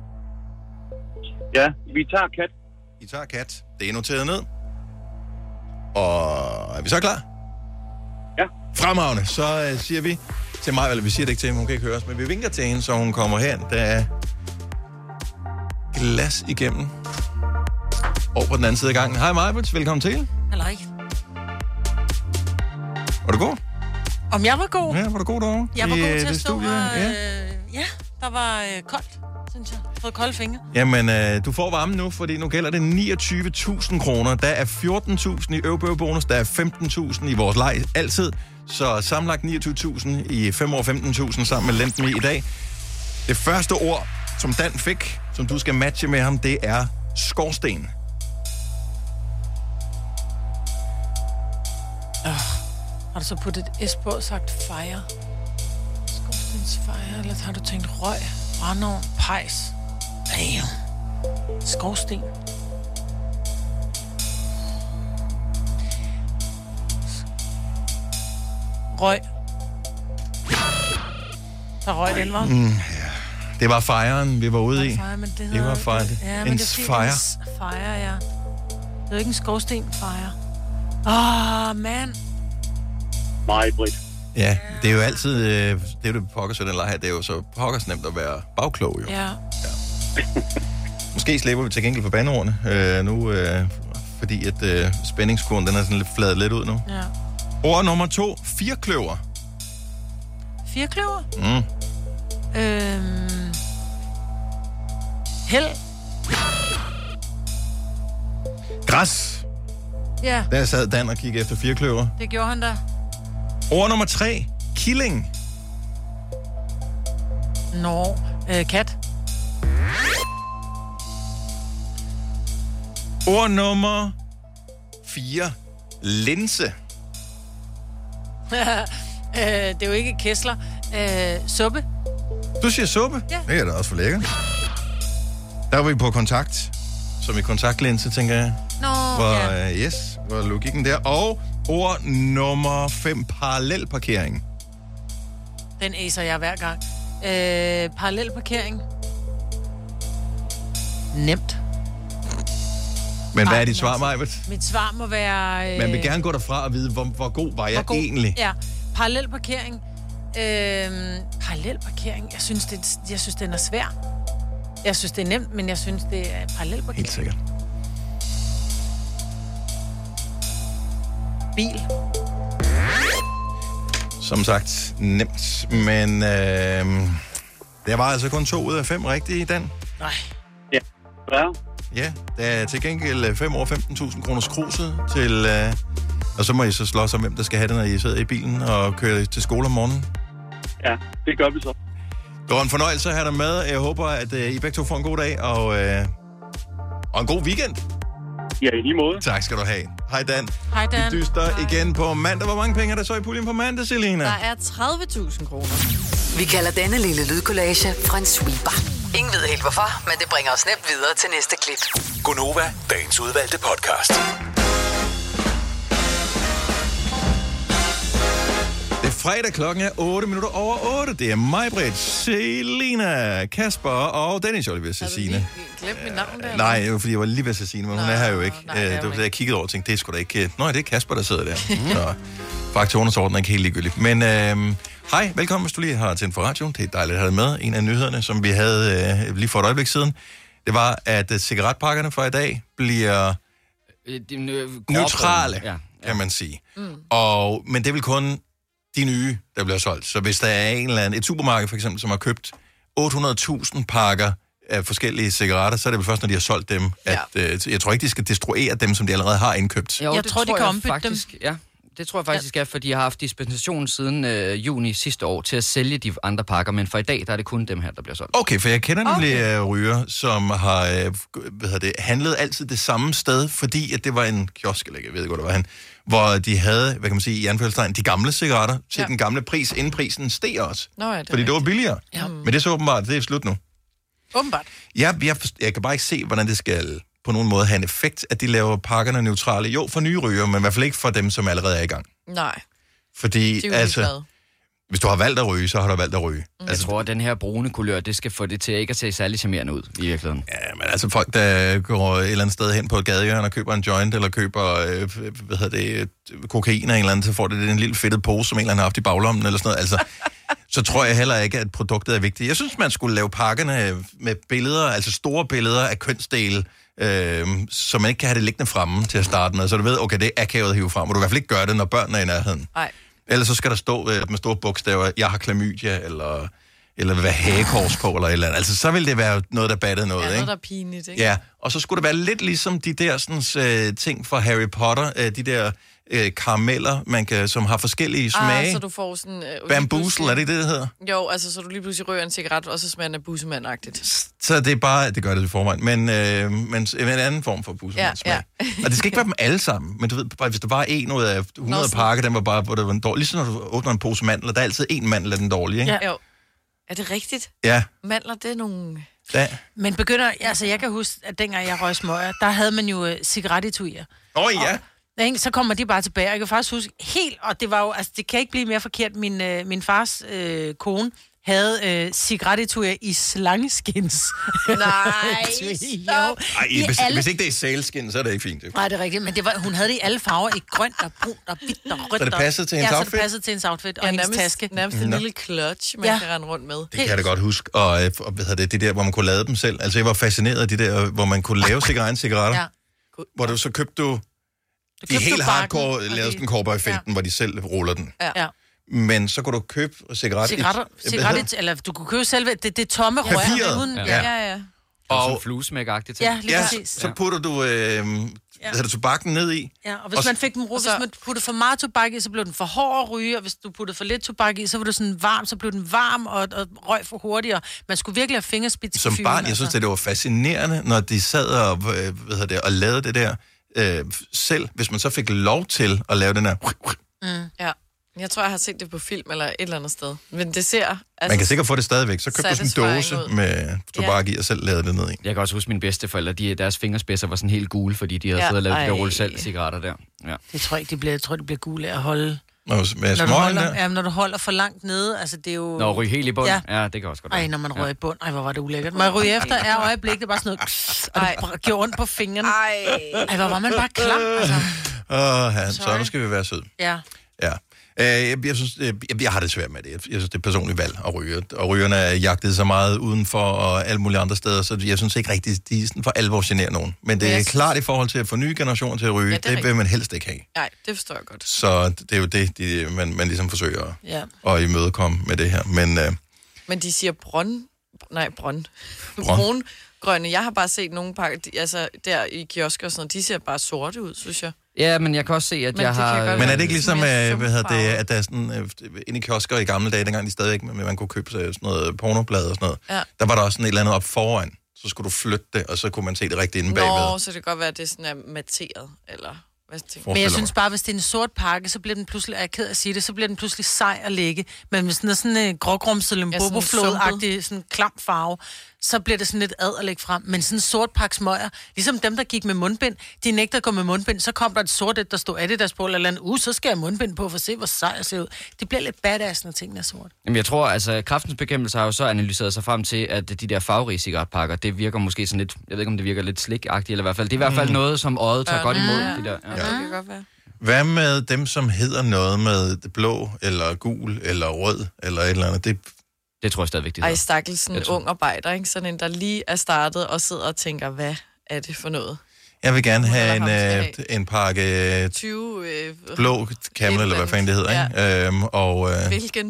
Ja, vi tager kat. I tager kat. Det er noteret ned. Og er vi så klar? Ja. Fremragende. Så siger vi til mig, eller vi siger det ikke til hende, hun kan ikke høre os, men vi vinker til hende, så hun kommer hen. Der er glas igennem. Over på den anden side af gangen. Hej Majbert, velkommen til. Halløj. Var du god? Om jeg var god? Ja, var du god derovre? Jeg var god til at stå og... Ja. Der var koldt, synes jeg. Jeg har fået kolde fingre. Jamen, du får varme nu, fordi nu gælder det 29.000 kroner. Der er 14.000 i øvbøvebonus, der er 15.000 i vores leg altid. Så sammenlagt 29.000 i 5 år 15.000 sammen med Lend Me i dag. Det første ord, som Dan fik, som du skal matche med ham, det er skorsten. Har du så puttet et S på og sagt fire? Skorstensfire, eller har du tænkt røg, brændeovn, pejs? Skorsten. Røg. Der røg den, var? Ja. Det var fejren, vi var ude i. Fire, men det var fejren. Ja, men det er fire. Fire, ja. Det er jo ikke en skorsten, fire. Man. Meget bredt. Ja, det er jo altid, det er jo det pokkers ved den leg her, det er jo så pokkers nemt at være bagklog, jo. Ja. Måske slipper vi til gengæld for bandeordene nu, fordi at spændingskurven, den er sådan lidt fladet lidt ud nu. Ja. Ord nummer 2, firkløver. Firkløver? Held. Græs. Ja. Der sad Dan og kiggede efter firkløver. Det gjorde han da. Ord nummer 3, killing. Kat. Ord nummer 4, linse. Det er jo ikke kæsler. Suppe. Du siger suppe? Ja. Det er da også for lækkert. Der var vi på kontakt, som i kontaktlinse, tænker jeg. Yes, hvor er logikken der. Og ord nummer 5, parallelparkering. Den æser jeg hver gang. Parallelparkering. Nemt. Men hvad er dit svar, Majbert? Mit svar må være... Man vil gerne gå derfra og vide, hvor god var jeg egentlig? Ja, parallelparkering. Parallelparkering. Jeg synes, den er svær. Jeg synes, det er nemt, men jeg synes, det er parallelparkering. Helt sikkert. Bil. Som sagt, nemt. Men der var altså kun 2 ud af 5 rigtige, Dan. Nej. Ja. Ja, der er til gengæld 5 år 15.000 kroners kruset til... og så må I så slås om, hvem der skal have det, når I sidder i bilen og kører til skole om morgenen. Ja, det gør vi så. Det var en fornøjelse at have dig med. Jeg håber, at I begge to får en god dag og en god weekend. Ja, i lige måde. Tak skal du have. Hej Dan. Hej Dan. Vi dyster igen på mandag. Hvor mange penge er der så i puljen på mandag, Selina? Der er 30.000 kroner. Vi kalder denne lille lydkollage en sweeper. Ingen ved helt hvorfor, men det bringer os nemt videre til næste klip. Gonova, dagens udvalgte podcast. Det er fredag, klokken er 8:08. Det er mig, Britt, Selina, Kasper og Dennis, jeg vil sige Signe. Glem mit navn der? Nej, det var fordi, jeg var lige ved at sige Signe, men hun er her jo ikke. Det var fordi, jeg kiggede over og tænkte, det er sgu da ikke... Nå, det er Kasper, der sidder der. Så faktorernes orden er ikke helt ligegyldigt. Men Hej, velkommen, hvis du lige har tændt for radioen. Det er dejligt at have dig med. En af nyhederne, som vi havde lige for et øjeblik siden, det var, at cigaretpakkerne for i dag bliver neutrale, kan man sige. Men det er vel kun de nye, der bliver solgt. Så hvis der er et supermarked for eksempel, som har købt 800.000 pakker af forskellige cigaretter, så er det vel først, når de har solgt dem, at jeg tror ikke, de skal destruere dem, som de allerede har indkøbt. Jo, jeg tror, de kan ombytte dem. Ja. Det tror jeg faktisk er, fordi jeg har haft dispensation siden juni sidste år til at sælge de andre pakker, men for i dag, der er det kun dem her, der bliver solgt. Okay, for jeg kender nemlig ryger, som har handlet altid det samme sted, fordi at det var en kiosk, eller jeg ved ikke, hvor det var han, hvor de havde, hvad kan man sige, i anførselstegn, de gamle cigaretter til den gamle pris, inden prisen steg også. Fordi det var billigere. Ja. Men det er så åbenbart, det er slut nu. Åbenbart. Jeg kan bare ikke se, hvordan det skal på nogen måde have en effekt, at de laver pakkerne neutrale. Jo, for nye ryger, men i hvert fald ikke for dem, som allerede er i gang. Nej. Fordi, hvis du har valgt at ryge, så har du valgt at ryge. Jeg tror, at den her brune kulør, det skal få det til ikke at se særlig charmerende ud, i virkeligheden. Ja, men altså folk, der går et eller andet sted hen på et gadehjørne og køber en joint, eller køber, kokain af en eller anden, så får det en lille fedtet pose, som en eller anden har haft i baglommen, eller sådan noget. Altså, så tror jeg heller ikke, at produktet er vigtigt. Jeg synes, man skulle lave pakkerne med billeder, altså store billeder af kønsdele, så man ikke kan have det liggende fremme til at starte med. Så du ved, okay, det er akavet at hive frem, og du i hvert fald ikke gøre det, når børnene er i nærheden. Nej. Ellers så skal der stå med store bogstaver, jeg har klamydia, eller vil være hagekors på, eller et eller andet. Altså, så vil det være noget, der battede noget, ikke? Ja, noget, der er pinligt, ikke? Ja, og så skulle det være lidt ligesom de der sådan, ting fra Harry Potter, de der karameller, som har forskellige smage. Så du får sådan... Bamboozle, er det det hedder? Jo, altså, så du lige pludselig rører en cigaret, og så smager den af bussemandagtigt. Så det er bare... Det gør det i forvejen, men en anden form for bussemandsmag. Ja. Og det skal ikke være dem alle sammen, men du ved, hvis der bare er en ud af 100 pakker, den var bare, hvor det var en dårlig. Ligesom når du åbner en pose mandler, der er altid en mandel af den dårlige, ikke? Ja, jo. Er det rigtigt? Ja. Mandler, det er nogle... Ja. Men jeg kan huske, at dengang jeg røg smøger, der havde man jo cigarettetuier. Ja. Så kommer de bare tilbage. Jeg kan faktisk huske helt, og det var jo, altså det kan ikke blive mere forkert, min fars kone havde cigarettetuier i slangeskins. Nej, hvis ikke det er sælskin, så er det ikke fint. Nej, det er rigtigt, men hun havde det i alle farver, i grønt og brunt og hvidt og rødt. Så det passede til hendes outfit? Ja, så det passede til hendes outfit og hendes taske. Nærmest en lille clutch, man kan rende rundt med. Det kan jeg da godt huske, og det der, hvor man kunne lade dem selv. Altså, jeg var fascineret af de der, hvor man kunne lave cigaretter. Ja. Hvor du så købte de helt hardcore lavede sådan en cowboy-finten, hvor de selv ruller den. Ja. Men så kunne du købe cigaretter, eller du kunne købe selve det tomme rør uden. Ja. Og fluesmæk-agtigt. Ja, lige præcis. Så putter du tobakken ned i. Ja, og hvis man fik dem hvis man puttede for meget tobak i, så blev den for hård at ryge, og hvis du puttede for lidt tobak i, så var det sådan varm, så blev den varm og røg for hurtigere. Man skulle virkelig have fingerspids. Som barn, jeg synes, det var fascinerende, når de sad og lavede det der selv, hvis man så fik lov til at lave den her. Ja. Jeg tror, jeg har set det på film eller et eller andet sted. Men det ser... Altså, man kan sikkert få det stadigvæk. Så købte du sådan en dåse med tobak i, og selv lavede det ned i. Jeg kan også huske mine bedsteforældre, deres fingerspidser var sådan helt gule, fordi de havde siddet og lavet de der rulle selv cigaretter der. Ja. Det tror jeg ikke, de bliver gule af at holde... Når du holder for langt nede, altså det er jo... Når ryge helt i bund? Ja, det kan også godt være. Når man røger i bund. Hvor var det ulækkert. Man ryger efter er øjeblikket bare sådan noget... Og det gjorde ondt på fingrene. Hvor var man bare klam, altså. Så nu skal vi være søde. Ja. Jeg synes, jeg har det svært med det. Jeg synes, det er personligt valg at ryge. Og rygerne er jagtet så meget udenfor og alle mulige andre steder, så jeg synes ikke rigtigt, de sådan for alvor generer nogen. Men det er klart i forhold til at få nye generationer til at ryge, det vil man helst ikke have. Nej, det forstår jeg godt. Så det er jo det, man ligesom forsøger at imødekomme med det her. Men de siger brungrønne. Jeg har bare set nogle pakker, altså der i kiosker og sådan noget, de ser bare sorte ud, synes jeg. Ja, men jeg kan også se, at jeg har... Men er det ikke ligesom, at der er sådan, inde i kiosker i gamle dage, dengang de stadigvæk, man kunne købe sådan noget pornoblad og sådan noget, der var der også sådan et eller andet op foran, så skulle du flytte det, og så kunne man se det rigtigt inde bagved. Så det kan godt være, at det sådan er materet, eller... Men jeg synes bare, hvis det er en sort pakke, så bliver den pludselig, jeg er ked af at sige det, så bliver den pludselig sej at lægge. Men hvis den er sådan en grågrumset, Limbobo-flod-agtig, sådan en klam farve, så bliver det sådan lidt ad at lægge frem. Men sådan en sort pakke smøger, ligesom dem, der gik med mundbind, de nægter at gå med mundbind, så kom der et sort et, der stod Adidas på, eller andet, så skal jeg mundbind på, for at se, hvor sej jeg ser ud. Det bliver lidt badass, når tingene er sort. Jamen jeg tror, altså Kræftens Bekæmpelse har jo så analyseret sig frem til, at de der farverige cigaretpakker, det virker måske sådan lidt, jeg ved ikke, om det virker lidt slikagtigt, eller i hvert fald, det er i hvert fald noget, som øjet tager godt imod. De der. Ja, det kan godt være. Hvad med dem, som hedder noget med blå, eller gul, eller rød, eller et eller andet? Det tror jeg stadigvæk, det Ej, stakkels sådan en ung arbejder, ikke? Sådan en, der lige er startet og sidder og tænker, hvad er det for noget? Jeg vil gerne have en pakke 20 blå Camel, eller hvad fanden det hedder, ikke? Hvilken?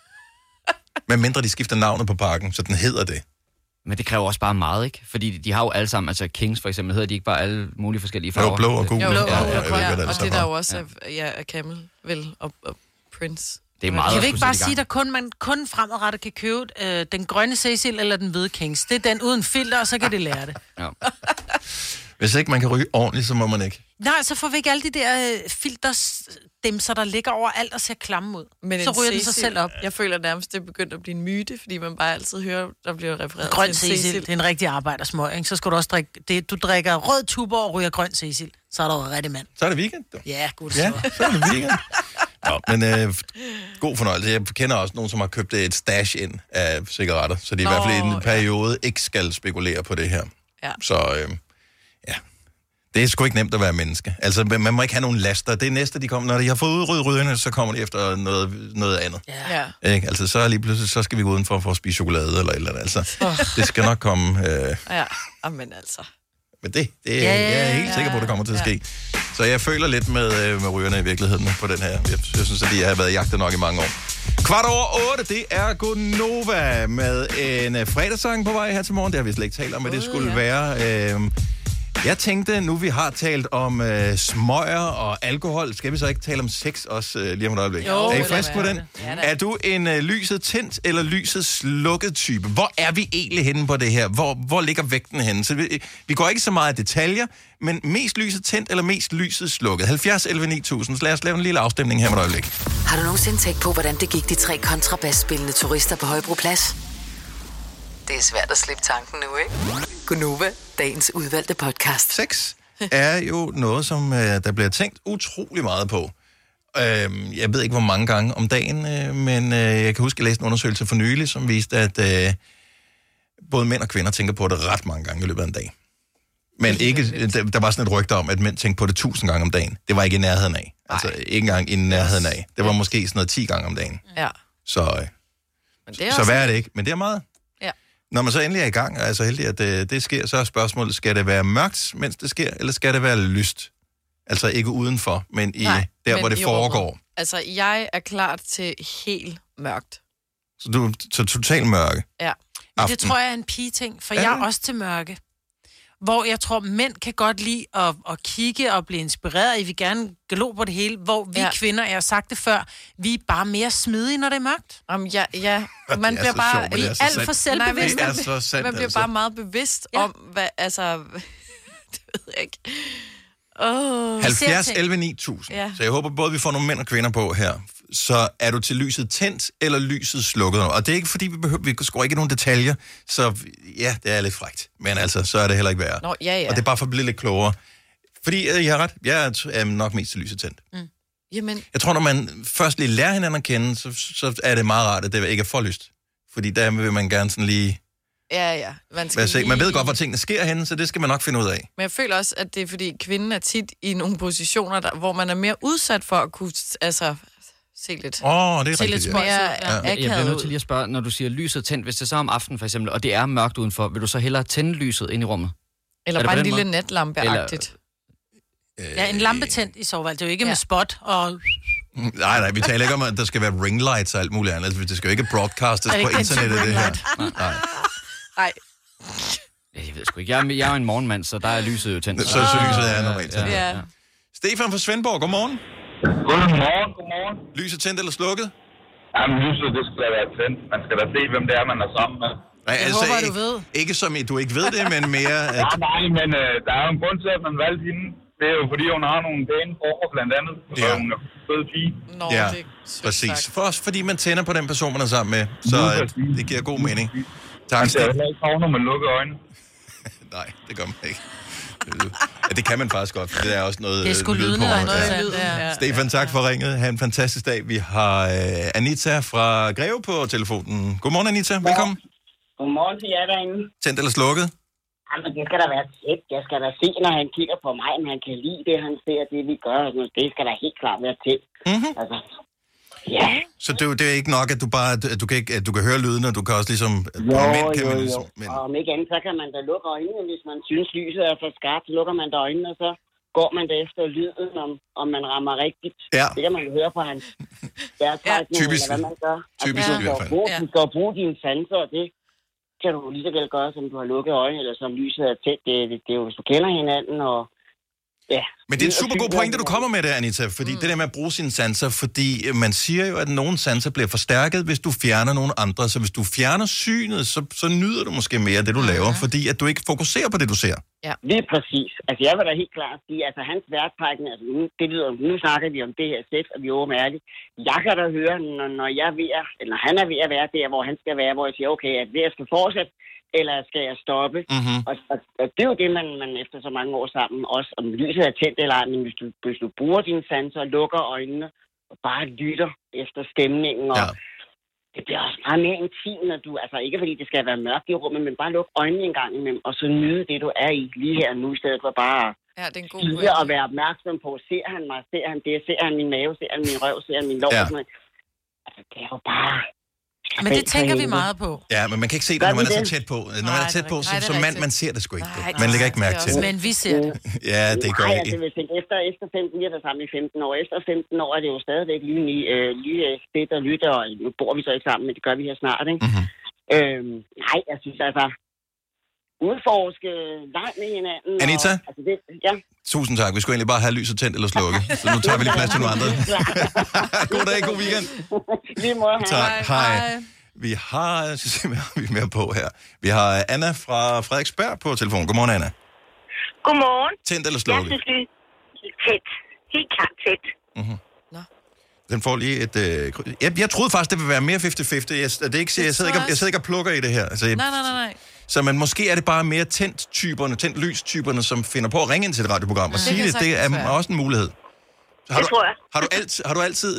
Men mindre de skifter navnet på pakken, så den hedder det. Men det kræver også bare meget, ikke? Fordi de har jo alle sammen, altså Kings for eksempel, hedder de ikke bare alle mulige forskellige farver? Blå og gul. Jo, blå og det der jo også er Camel, vel, og Prince. Det er meget. Jeg vil ikke bare sige, at man kun fremadrettet kan købe den grønne Cecil eller den hvide Kings. Det er den uden filter, og så kan de lære det. Ja. Hvis ikke man kan ryge ordentligt, så må man ikke. Nej, så får vi ikke alle de der filterdæmser, der ligger over alt og ser klamme ud. Men så ryger den sig selv op. Jeg føler nærmest, det er begyndt at blive en myte, fordi man bare altid hører, der bliver refereret grøn til Cecil. Det er en rigtig arbejdersmøg, ikke? Så skal du også drikke det. Du drikker rød tuber og ryger grøn Cecil. Så er du rigtig mand. Så er det weekend, du. Ja, gud. Ja, så er det weekend. Nå, men god fornøjelse. Jeg kender også nogen, som har købt et stash ind af cigaretter, så de i hvert fald i en periode ikke skal spekulere på det her. Ja. Så det er sgu ikke nemt at være menneske. Altså, man må ikke have nogen laster. Det næste, de kommer, når de har fået udryddet rygerne, så kommer de efter noget andet. Ja. Ikke? Altså, så lige pludselig, så skal vi gå udenfor for at spise chokolade eller et eller andet. Altså, det skal nok komme. Ja, men altså. Men det jeg er helt sikker på, at det kommer til at ske. Så jeg føler lidt med rygerne i virkeligheden på den her. Jeg synes, at de har været jagtet nok i mange år. 7:15, det er Gonova med en fredagssang på vej her til morgen. Det har vi slet ikke talt om, men det skulle være. Jeg tænkte, nu vi har talt om smøger og alkohol, skal vi så ikke tale om sex også lige om et øjeblik? Jo, er I frisk på den? Ja, er du en lyset tændt eller lyset slukket type? Hvor er vi egentlig henne på det her? Hvor ligger vægten henne? Så vi går ikke så meget i detaljer, men mest lyset tændt eller mest lyset slukket? 70 11 9000. Så lad os lave en lille afstemning her om et øjeblik. Har du nogensinde tænkt på, hvordan det gik de 3 kontrabasspillende turister på Højbroplads? Det er svært at slippe tanken nu, ikke? Gonova, dagens udvalgte podcast. Sex er jo noget, som der bliver tænkt utrolig meget på. Jeg ved ikke, hvor mange gange om dagen, men jeg kan huske, at jeg læste en undersøgelse for nylig, som viste, at både mænd og kvinder tænker på det ret mange gange i løbet af en dag. Men ikke, der var sådan et rygte om, at mænd tænkte på det 1000 gange om dagen. Det var ikke i nærheden af. Altså ikke engang i nærheden af. Det var måske sådan noget 10 gange om dagen. Ja. Så hvad er det ikke? Men det er meget. Når man så endelig er i gang, og er så heldig, at det sker, så er spørgsmålet, skal det være mørkt, mens det sker, eller skal det være lyst? Altså ikke udenfor, men hvor det foregår. Rummet. Altså, jeg er klar til helt mørkt. Så totalt mørke? Ja. Men det tror jeg er en pige-ting, for jeg er også til mørke. Hvor jeg tror, mænd kan godt lide at kigge og blive inspireret. I vil gerne glo på det hele. Hvor vi kvinder, jeg har sagt det før, vi er bare mere smidige, når det er mørkt. Man bliver bare alt for selvbevidst. Man bliver bare meget bevidst om, hvad, altså, det ved jeg ikke. 70 11 9000. Ja. Så jeg håber både, vi får nogle mænd og kvinder på her. Så er du til lyset tændt, eller lyset slukket? Og det er ikke, fordi vi går ikke nogen detaljer, så ja, det er lidt frækt. Men altså, så er det heller ikke værre. Nå, ja. Og det er bare for at blive lidt klogere. Fordi jeg har ret, jeg er nok mest til lyset tændt. Mm. Jamen. Jeg tror, når man først lige lærer hinanden at kende, så er det meget rart, at det ikke er for lyst. Fordi der vil man gerne sådan lige... Ja. Man ved godt, hvor tingene sker henne, så det skal man nok finde ud af. Men jeg føler også, at det er, fordi kvinden er tit i nogle positioner, hvor man er mere udsat for at kunne se lidt... det er rigtigt, mere Jeg bliver nødt til lige at spørge, når du siger lyset tændt, hvis det så om aftenen for eksempel, og det er mørkt udenfor, vil du så hellere tænde lyset ind i rummet? Eller bare en lille natlampe-agtigt? Ja, en lampe tændt i soveværelset. Det er jo ikke med spot og... Nej, vi taler ikke om, at der skal være ringlights og alt muligt andet. Det skal jo ikke broadcastes på internettet, det her. Nej. Jeg ved sgu ikke. Jeg er jo en morgenmand, så der er lyset jo tændt. Så lyset er normalt tændt. Ja. Stefan fra Svendborg, godmorgen. Godmorgen. Lyset tændt eller slukket? Jamen, lyset, det skal da være tændt. Man skal da se, hvem det er, man er sammen med. Nej, altså, håber, du ved. Ikke som du ikke ved det, men mere... Nej, men der er jo en grund til, at man valgte hende. Det er jo, fordi hun har nogle pæne forhold, blandt andet. Så hun er fed pige. Præcis. For også fordi man tænder på den person, man er sammen med. Så det giver god mening. Tak, Stefan. Det er ikke når man lukker øjnene. Nej, det gør man ikke. Det kan man faktisk godt, for det er også noget det er sgu lyd på. Stefan, tak for ringet. Ha' en fantastisk dag. Vi har Anita fra Greve på telefonen. Godmorgen, Anita. Velkommen. Godmorgen til jer derinde. Tændt eller slukket? Jamen, det skal da være tæt. Jeg skal da se, når han kigger på mig, men han kan lide det, han ser, det vi gør. Det skal da helt klart være tæt. Mm-hmm. Altså, ja. Så det er ikke nok, at du bare du kan høre lyden, og du kan også ligesom... Jo. Og om ikke andet, så kan man da lukke øjnene, hvis man synes, lyset er for skarpt. Så lukker man da øjnene, og så går man da efter lyden, om man rammer rigtigt. Ja. Det kan man jo høre på hans bærtrækning, eller hvad man gør. Typisk i hvert fald. Du skal bruge dine sanser, og det kan du lige så vel gøre, som du har lukket øjnene, eller som lyset er tæt. Det er jo, hvis du kender hinanden, og... Ja. Men det er en super god pointe, du kommer med det, Anita, fordi det der med at bruge sine sanser, fordi man siger jo, at nogle sanser bliver forstærket, hvis du fjerner nogle andre. Så hvis du fjerner synet, så nyder du måske mere det, du laver, fordi at du ikke fokuserer på det, du ser. Ja, lige præcis. Altså, jeg vil da helt klart sige, altså hans værtrækning, altså nu snakker vi om det her sæt, og vi er åbent ærlige. Jeg kan da høre, når jeg er ved at, eller han er ved at være der, hvor han skal være, hvor jeg siger, okay, at jeg skal fortsætte, eller skal jeg stoppe? Mm-hmm. Og det er jo det, man efter så mange år sammen, også om lyset er tændt eller ej, men hvis du bruger dine sanser, lukker øjnene, og bare lytter efter stemningen, og det bliver også meget mere intimt, når du, altså ikke fordi det skal være mørkt i rummet, men bare lukke øjnene en gang imellem, og så nyde det, du er i lige her nu, i stedet for bare det er en god at være opmærksom på, ser han mig, ser han det, ser han min mave, ser han min røv, ser han min lår, altså det er jo bare... Men det tænker vi meget på. Ja, men man kan ikke se det, når man er så tæt på. Når man er tæt på, som mand, man ser det sgu ikke. Man lægger ikke mærke til det. Men vi ser det. Ja, det gør jeg ikke. Efter 15, vi er der sammen i 15 år. Efter 15 år er det jo stadigvæk lige fedt at lytte, og nu bor vi så ikke sammen, men det gør vi her snart, ikke? Mm-hmm. Nej, jeg synes altså, udforske langt med hinanden. Anita? Og, altså det, ja. Tusind tak. Vi skulle egentlig bare have lyset tændt eller slukket. Så nu tager vi lige plads til nogle andre. God dag, god weekend. Lige måde. Tak. Hej. Vi har, vi er mere på her. Vi har Anna fra Frederiksberg på telefonen. Godmorgen, Anna. Godmorgen. Tændt eller slukket? Jeg synes, det er tæt. Helt klart tæt. Mm-hmm. Den får lige et... Jeg troede faktisk, det ville være mere 50-50. Jeg sidder ikke og plukker i det her. Altså, Nej. Så men måske er det bare mere tændt lystyperne, som finder på at ringe ind til et radioprogram og sige det er også en mulighed. Tror jeg. Har du altid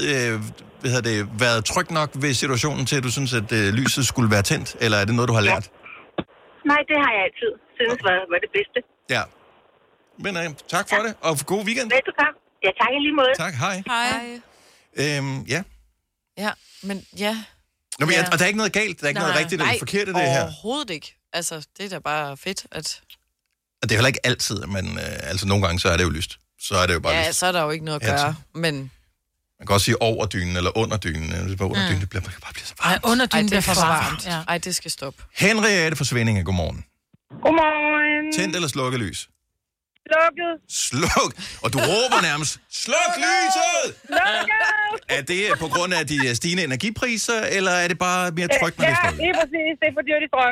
været tryg nok ved situationen til, at du synes, at lyset skulle være tændt? Eller er det noget, du har lært? Nej, det har jeg altid synes var det bedste. Ja. Men tak for det, og god weekend. Velbekomme. Ja, tak i lige måde. Tak, hej. Ja. Ja, men ja. Nå, men, og der er ikke noget galt, der er ikke noget rigtigt eller forkert i det her. Overhovedet ikke. Altså, det er da bare fedt, at... Og det er heller ikke altid, men altså nogle gange, så er det jo lyst. Så er det jo bare lyst. Ja, så er der jo ikke noget at gøre, men... Man kan også sige over dynen, eller under dynen. Under dynen, det bare bliver så varmt. Under dynen bliver for varmt. Ja. Ej, det skal stoppe. Henriette fra Svindinge, godmorgen. Godmorgen. Tændt eller slukket lys? Slukket. Sluk! Og du råber nærmest, sluk lyset! Slukket! Er det på grund af de stigende energipriser, eller er det bare mere trygt, når det er slukket? Ja, det er præcis. Det er for dyrt i strøm.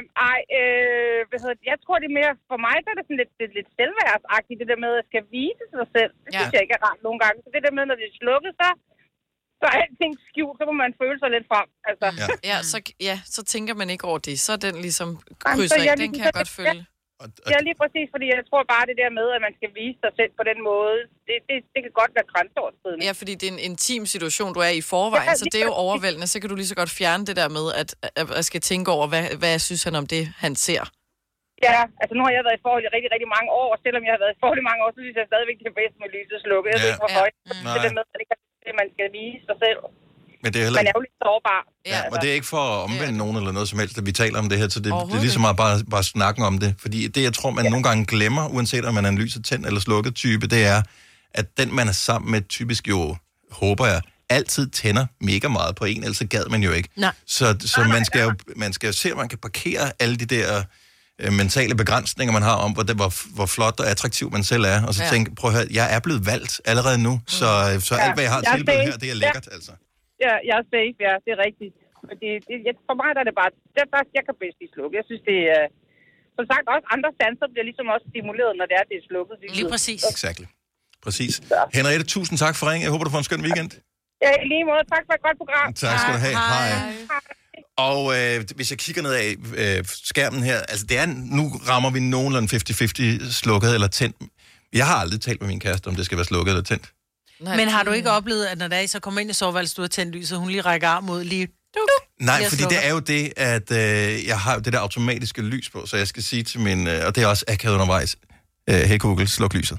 Jeg tror, det er mere... For mig så er det sådan lidt selvværdsagtigt, det der med, at jeg skal vise sig selv. Det synes jeg ikke er rart nogle gange. Så det der med, når det er slukket, så er alting skjult, så må man føle sig lidt frem. Altså. Så tænker man ikke over det. Så er den ligesom krydser ikke. Den kan jeg godt følge. Ja, lige præcis, fordi jeg tror bare det der med, at man skal vise sig selv på den måde, det kan godt være grænseoverskridende. Ja, fordi det er en intim situation, du er i forvejen, så det er jo overvældende. Så kan du lige så godt fjerne det der med, at jeg skal tænke over, hvad jeg synes han om det, han ser. Ja, altså nu har jeg været i forhold i rigtig, rigtig mange år, og selvom jeg har været i forhold i mange år, så synes jeg stadigvæk, det er bedst med lyset slukket. Jeg ved ikke, hvor højt. Det der med, at det man skal vise sig selv. Men det er heller ikke... Man er jo lidt sårbar. Ja, og det er ikke for at omvende nogen eller noget som helst, at vi taler om det her, så det er lige så meget bare snakken om det. Fordi det, jeg tror, man nogle gange glemmer, uanset om man er en lyset tændt eller slukket type, det er, at den, man er sammen med, typisk jo, håber jeg, altid tænder mega meget på en, ellers gad man jo ikke. Nej. Så man skal jo se, at man kan parkere alle de der mentale begrænsninger, man har om, hvor flot og attraktiv man selv er, og så tænke, prøv at høre, jeg er blevet valgt allerede nu, så alt, hvad jeg har tilbudt her, det er lækkert, altså. Ja, jeg er safe, ja, det er rigtigt. Men for mig der er det bare, jeg kan bedst blive slukket. Jeg synes, det er, som sagt, også andre sanser bliver ligesom også stimuleret, når det er slukket. Lige præcis. Exakt. Præcis. Henriette, tusind tak for ringen. Jeg håber, du får en skøn weekend. Ja, i lige måde. Tak for et godt program. Tak skal du have. Hej. Og hvis jeg kigger ned af skærmen her, altså det er, nu rammer vi nogenlunde 50-50 slukket eller tændt. Jeg har aldrig talt med min kæreste, om det skal være slukket eller tændt. Nej. Men har du ikke oplevet, at når der I så kommer ind i soveværelset, du har tændt lyset, hun lige rækker arm ud, lige Nej, fordi det er jo det, at jeg har det der automatiske lys på, så jeg skal sige til min... og det er også akavet undervejs. Hey Google, sluk lyset.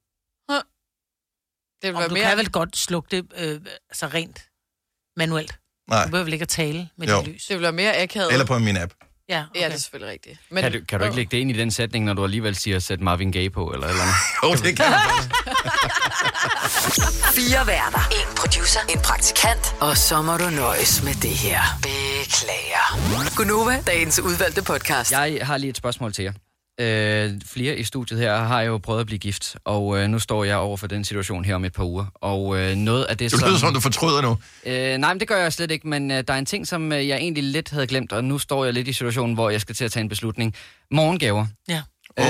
Det vil du mere... kan vel godt slukke det altså rent manuelt. Nej. Du behøver vel ikke at tale med jo. dit lys. Det vil være mere akavet. Eller på min app. Ja, okay. Ja, det er selvfølgelig rigtigt. Men... Kan du ikke lægge det ind i den sætning, når du alligevel siger, sæt Marvin Gaye på, eller andet? Jo, det kan jeg. 4 værter. 1 producer. 1 praktikant. Og så må du nøjes med det her. Beklager. Gunova, dagens udvalgte podcast. Jeg har lige et spørgsmål til jer. Flere i studiet her har jo prøvet at blive gift, og nu står jeg over for den situation her om et par uger. Og noget af det, som... Det lyder som, du fortryder nu. Nej, men det gør jeg slet ikke, men der er en ting, som jeg egentlig lidt havde glemt, og nu står jeg lidt i situationen, hvor jeg skal til at tage en beslutning. Morgengaver. Ja.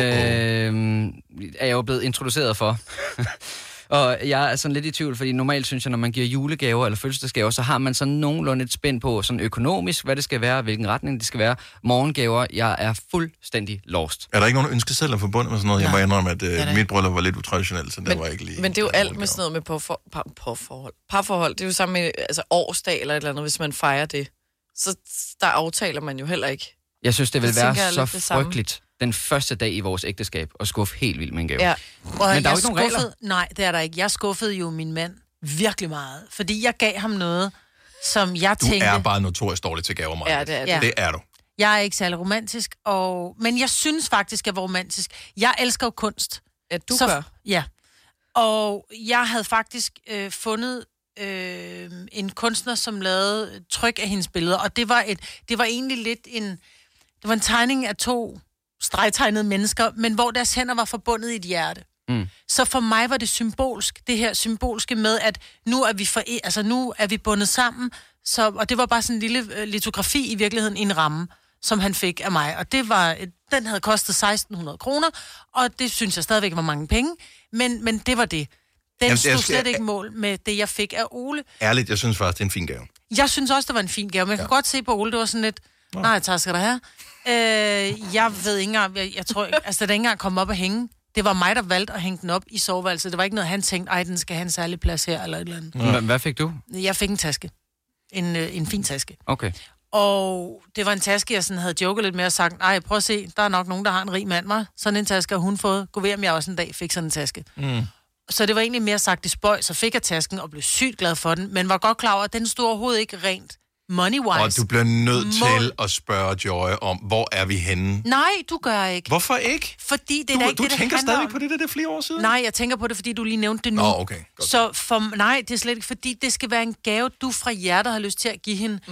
Er jeg jo blevet introduceret for. Og jeg er sådan lidt i tvivl, fordi normalt synes jeg, når man giver julegaver eller fødselsdagsgaver, så har man sådan nogenlunde et spænd på, sådan økonomisk, hvad det skal være, hvilken retning det skal være. Morgengaver, jeg er fuldstændig lost. Er der ikke nogen ønskesedler forbundet med sådan noget? Jeg må indrømme, at mit bryllup var lidt utraditionelt, så det var ikke lige... Men det er jo alt med sådan noget med parforhold. Det er jo samme med altså årsdag eller et eller andet, hvis man fejrer det. Så der aftaler man jo heller ikke. Jeg synes, det vil være så frygteligt den første dag i vores ægteskab og skuffe helt vildt med en gave. Ja. Men der er jo ikke nogen regler. Nej, det er der ikke. Jeg skuffede jo min mand virkelig meget, fordi jeg gav ham noget, som jeg tænkte... Du er bare notorisk dårlig til gaver, Maja. Ja, det er det. Ja. Det er du. Jeg er ikke særlig romantisk, men jeg synes faktisk, at jeg var romantisk. Jeg elsker jo kunst. Ja, du gør. Ja. Og jeg havde faktisk fundet en kunstner, som lavede tryk af hendes billeder, og det var egentlig lidt det var en tegning af 2 stregtegnede mennesker, men hvor deres hænder var forbundet i et hjerte. Mm. Så for mig var det symbolsk, det her symbolske med, at nu er vi bundet sammen, og det var bare sådan en lille litografi i virkeligheden i en ramme, som han fik af mig, og den havde kostet 1.600 kroner, og det synes jeg stadigvæk var mange penge, men det var det. Den stod slet ikke mål med det, jeg fik af Ole. Ærligt, jeg synes faktisk, det er en fin gave. Jeg synes også, det var en fin gave, men jeg kan godt se på Ole, det var sådan lidt, nej, tak skal du have. Jeg ved ikke engang, jeg tror ikke, altså da den ikke engang kom op og hænge, det var mig, der valgte at hænge den op i soveværelset. Det var ikke noget, han tænkte, den skal have en særlig plads her, eller et eller andet. Hvad fik du? Jeg fik en taske. En fin taske. Okay. Og det var en taske, jeg sådan havde joket lidt med og sagt, prøv at se, der er nok nogen, der har en rig mand, mig. Sådan en taske har hun fået. Gå ved, om jeg også en dag fik sådan en taske. Mm. Så det var egentlig mere sagt i spøj, så fik jeg tasken og blev sygt glad for den, men var godt klar over, at den stod overhovedet ikke rent money-wise. Og du bliver nødt til at spørge Joy om, hvor er vi henne? Nej, du gør ikke. Hvorfor ikke? Fordi det er ikke det, tænker stadig på det er flere år siden? Nej, jeg tænker på det, fordi du lige nævnte det nu. Okay. Godt. Så nej, det er slet ikke, fordi det skal være en gave, du fra hjertet har lyst til at give hende.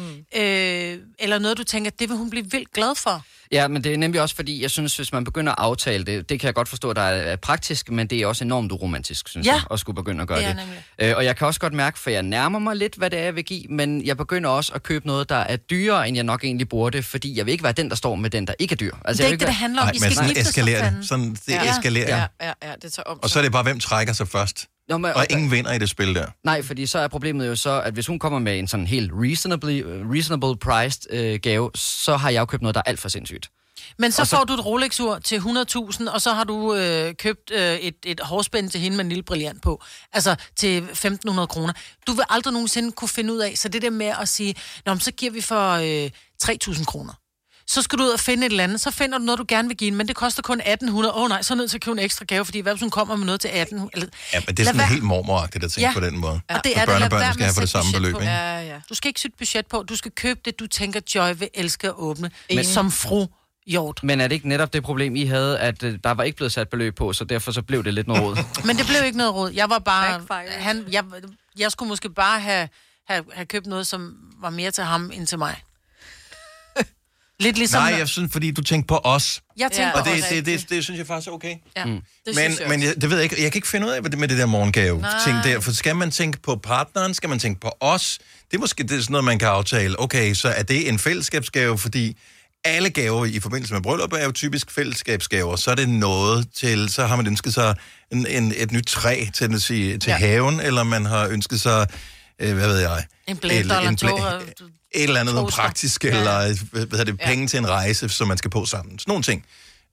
Eller noget, du tænker, det vil hun blive vildt glad for. Ja, men det er nemlig også fordi, jeg synes, hvis man begynder at aftale det kan jeg godt forstå, at der er praktisk, men det er også enormt uromantisk, synes jeg, at skulle begynde at gøre det. Og jeg kan også godt mærke, for jeg nærmer mig lidt, hvad det er, jeg vil give, men jeg begynder også at købe noget, der er dyrere, end jeg nok egentlig burde, fordi jeg vil ikke være den, der står med den, der ikke er dyr. Altså, det er ikke det handler om. I skal gifte sådan eskalerer. Ja, det tager om. Og så er det bare, hvem trækker sig først. Og ingen vinder i det spil der. Nej, fordi så er problemet jo så, at hvis hun kommer med en sådan helt reasonable priced gave, så har jeg jo købt noget, der er alt for sindssygt. Men så får du et Rolex-ur til 100.000, og så har du købt et hårspænd til hende med en lille brillant på. Altså til 1.500 kroner. Du vil aldrig nogensinde kunne finde ud af, så det der med at sige, så giver vi for 3.000 kroner. Så skal du ud og finde et eller andet, så finder du noget, du gerne vil give hende, men det koster kun 1.800. Nej, så er nødt til at købe en ekstra gave, fordi hvad hvis hun kommer med noget til 1.800? Ja, men det er sådan helt mormoragtigt at tænke på den måde. Og det er børnebørn skal have for det samme beløb, ikke? Ja. Du skal ikke sætte budget på, du skal købe det, du tænker, Joy vil elske at åbne. Som fru Hjort. Men er det ikke netop det problem, I havde, at der var ikke blevet sat beløb på, så derfor så blev det lidt noget råd? Men det blev ikke noget råd. Jeg var bare... Jeg skulle måske bare have købt noget, som var mere til ham, end til mig. Lidt ligesom... Nej, jeg synes, fordi du tænkte på os. Jeg tænkte på os. Og det synes jeg faktisk er okay. Ja, men det ved jeg ikke. Jeg kan ikke finde ud af, hvad det med det der morgengave-ting der. For skal man tænke på partneren? Skal man tænke på os? Det er måske det er sådan noget, man kan aftale. Okay, så er det en fællesskabsgave, fordi alle gaver i forbindelse med bryllup er jo typisk fællesskabsgaver. Så er det noget til, så har man ønsket sig et nyt træ til haven, eller man har ønsket sig, hvad ved jeg? En blænder eller en tog. Et eller andet noget praktisk, eller penge til en rejse, som man skal på sammen. Sådan nogle ting.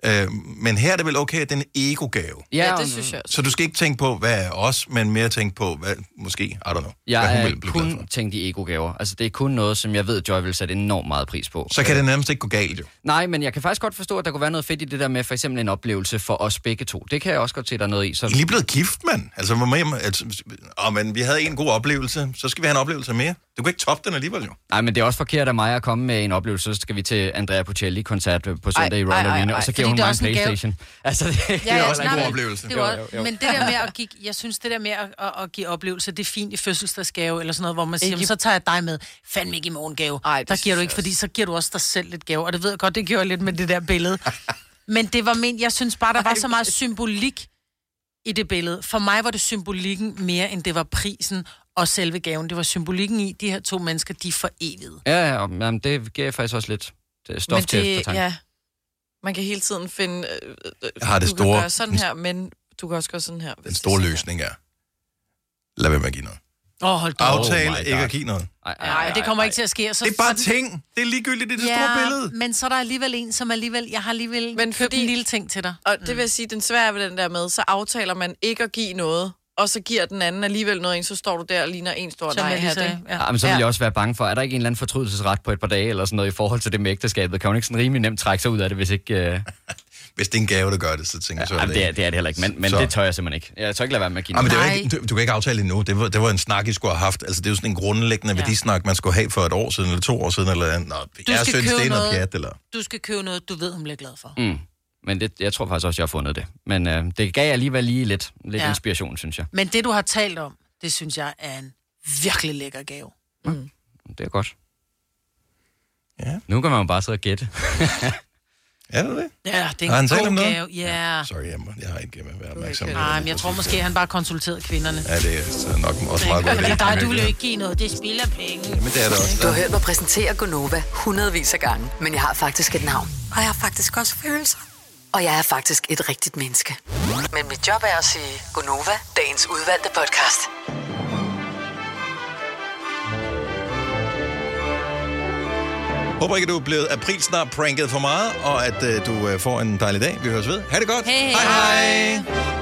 Men her er det vel okay, at det er en ego-gave. Ja, det synes jeg. Så du skal ikke tænke på, hvad er os, men mere tænke på, hvad måske, I don't know. Jeg er kun tænkt i ego-gaver. Altså, det er kun noget, som jeg ved, Joy vil sætte enormt meget pris på. Så kan det nærmest ikke gå galt, jo. Nej, men jeg kan faktisk godt forstå, at der kunne være noget fedt i det der med for eksempel en oplevelse for os begge to. Det kan jeg også godt se, der er noget i. Så... I er lige blevet gift, mand. Altså, men vi havde en god oplevelse, så skal vi have en oplevelse mere. Du kan ikke toppe den alligevel, jo. Nej, men det er også forkert af mig at komme med en oplevelse, så skal vi til Andrea Bocelli-koncert på søndag i Royal Arena, og så giver hun mig en PlayStation. Altså, det er også en god oplevelse. Men det der med at give, jeg synes, det der med at give oplevelse, det er fint i fødselsdagsgave, eller sådan noget, hvor man siger, så tager jeg dig med. Fandme ikke i morgengave. Der giver du ikke, fordi så giver du også dig selv lidt gave, og det ved jeg godt, det gjorde lidt med det der billede. Men det var jeg synes bare, der var så meget symbolik i det billede. For mig var det symbolikken mere, end det var prisen og selve gaven. Det var symbolikken i, de her to mennesker, de forevigede. Ja, men det giver faktisk også lidt stof til eftertanke. Ja, man kan hele tiden finde... Jeg har det du store... kan gøre sådan her, men du kan også gøre sådan her. Den store løsning er, lad være med at give noget. Hold da. Aftale ikke at give noget. Nej, det kommer ikke til at ske. Så det er bare ting. Det er ligegyldigt i det store billede. Men så er der alligevel en, som jeg har alligevel købt en lille ting til dig. Og det vil jeg sige, den svære ved den der med, så aftaler man ikke at give noget, og så giver den anden alligevel noget, så står du der og ligner en stor nej her. Men så vil jeg også være bange for, er der ikke en eller anden fortrydelsesret på et par dage, eller sådan noget i forhold til det med ægteskabet? Kan hun ikke sådan rimelig nemt trække sig ud af det, hvis ikke... Hvis det er en gave, der gør det, så tænker jeg så... Det er det heller ikke, men det tør jeg simpelthen ikke. Jeg tør ikke lade være med at give noget. Du kan ikke aftale endnu. Det var en snak, I skulle have haft. Altså, det er jo sådan en grundlæggende værdisnak, man skulle have for et år siden, eller 2 år siden, eller andet. Jeg synes, det er noget pjat, eller... Du skal købe noget, du ved, hun bliver glad for. Men jeg tror faktisk også, jeg har fundet det. Men det gav alligevel lige lidt inspiration, synes jeg. Men det, du har talt om, det synes jeg er en virkelig lækker gave. Det er godt. Ja. Nu kan man jo bare sidde og gætte. Er det det? Ja, det er en god gave. Ja. Sorry, jeg har ikke været opmærksom. Nej, men jeg tror måske, han bare konsulterede kvinderne. Ja, det er så nok også meget godt. Det er dig, du vil jo ikke give noget. Det spilder penge. Men det er det også. Du har hørt mig præsentere Gonova hundredvis af gange, men jeg har faktisk et navn. Og jeg har faktisk også følelser. Og jeg er faktisk et rigtigt menneske. Men mit job er at sige Gonova, dagens udvalgte podcast. Håber ikke, du er blevet aprilsnart pranket for meget, og at du får en dejlig dag. Vi høres ved. Ha' det godt. Hej.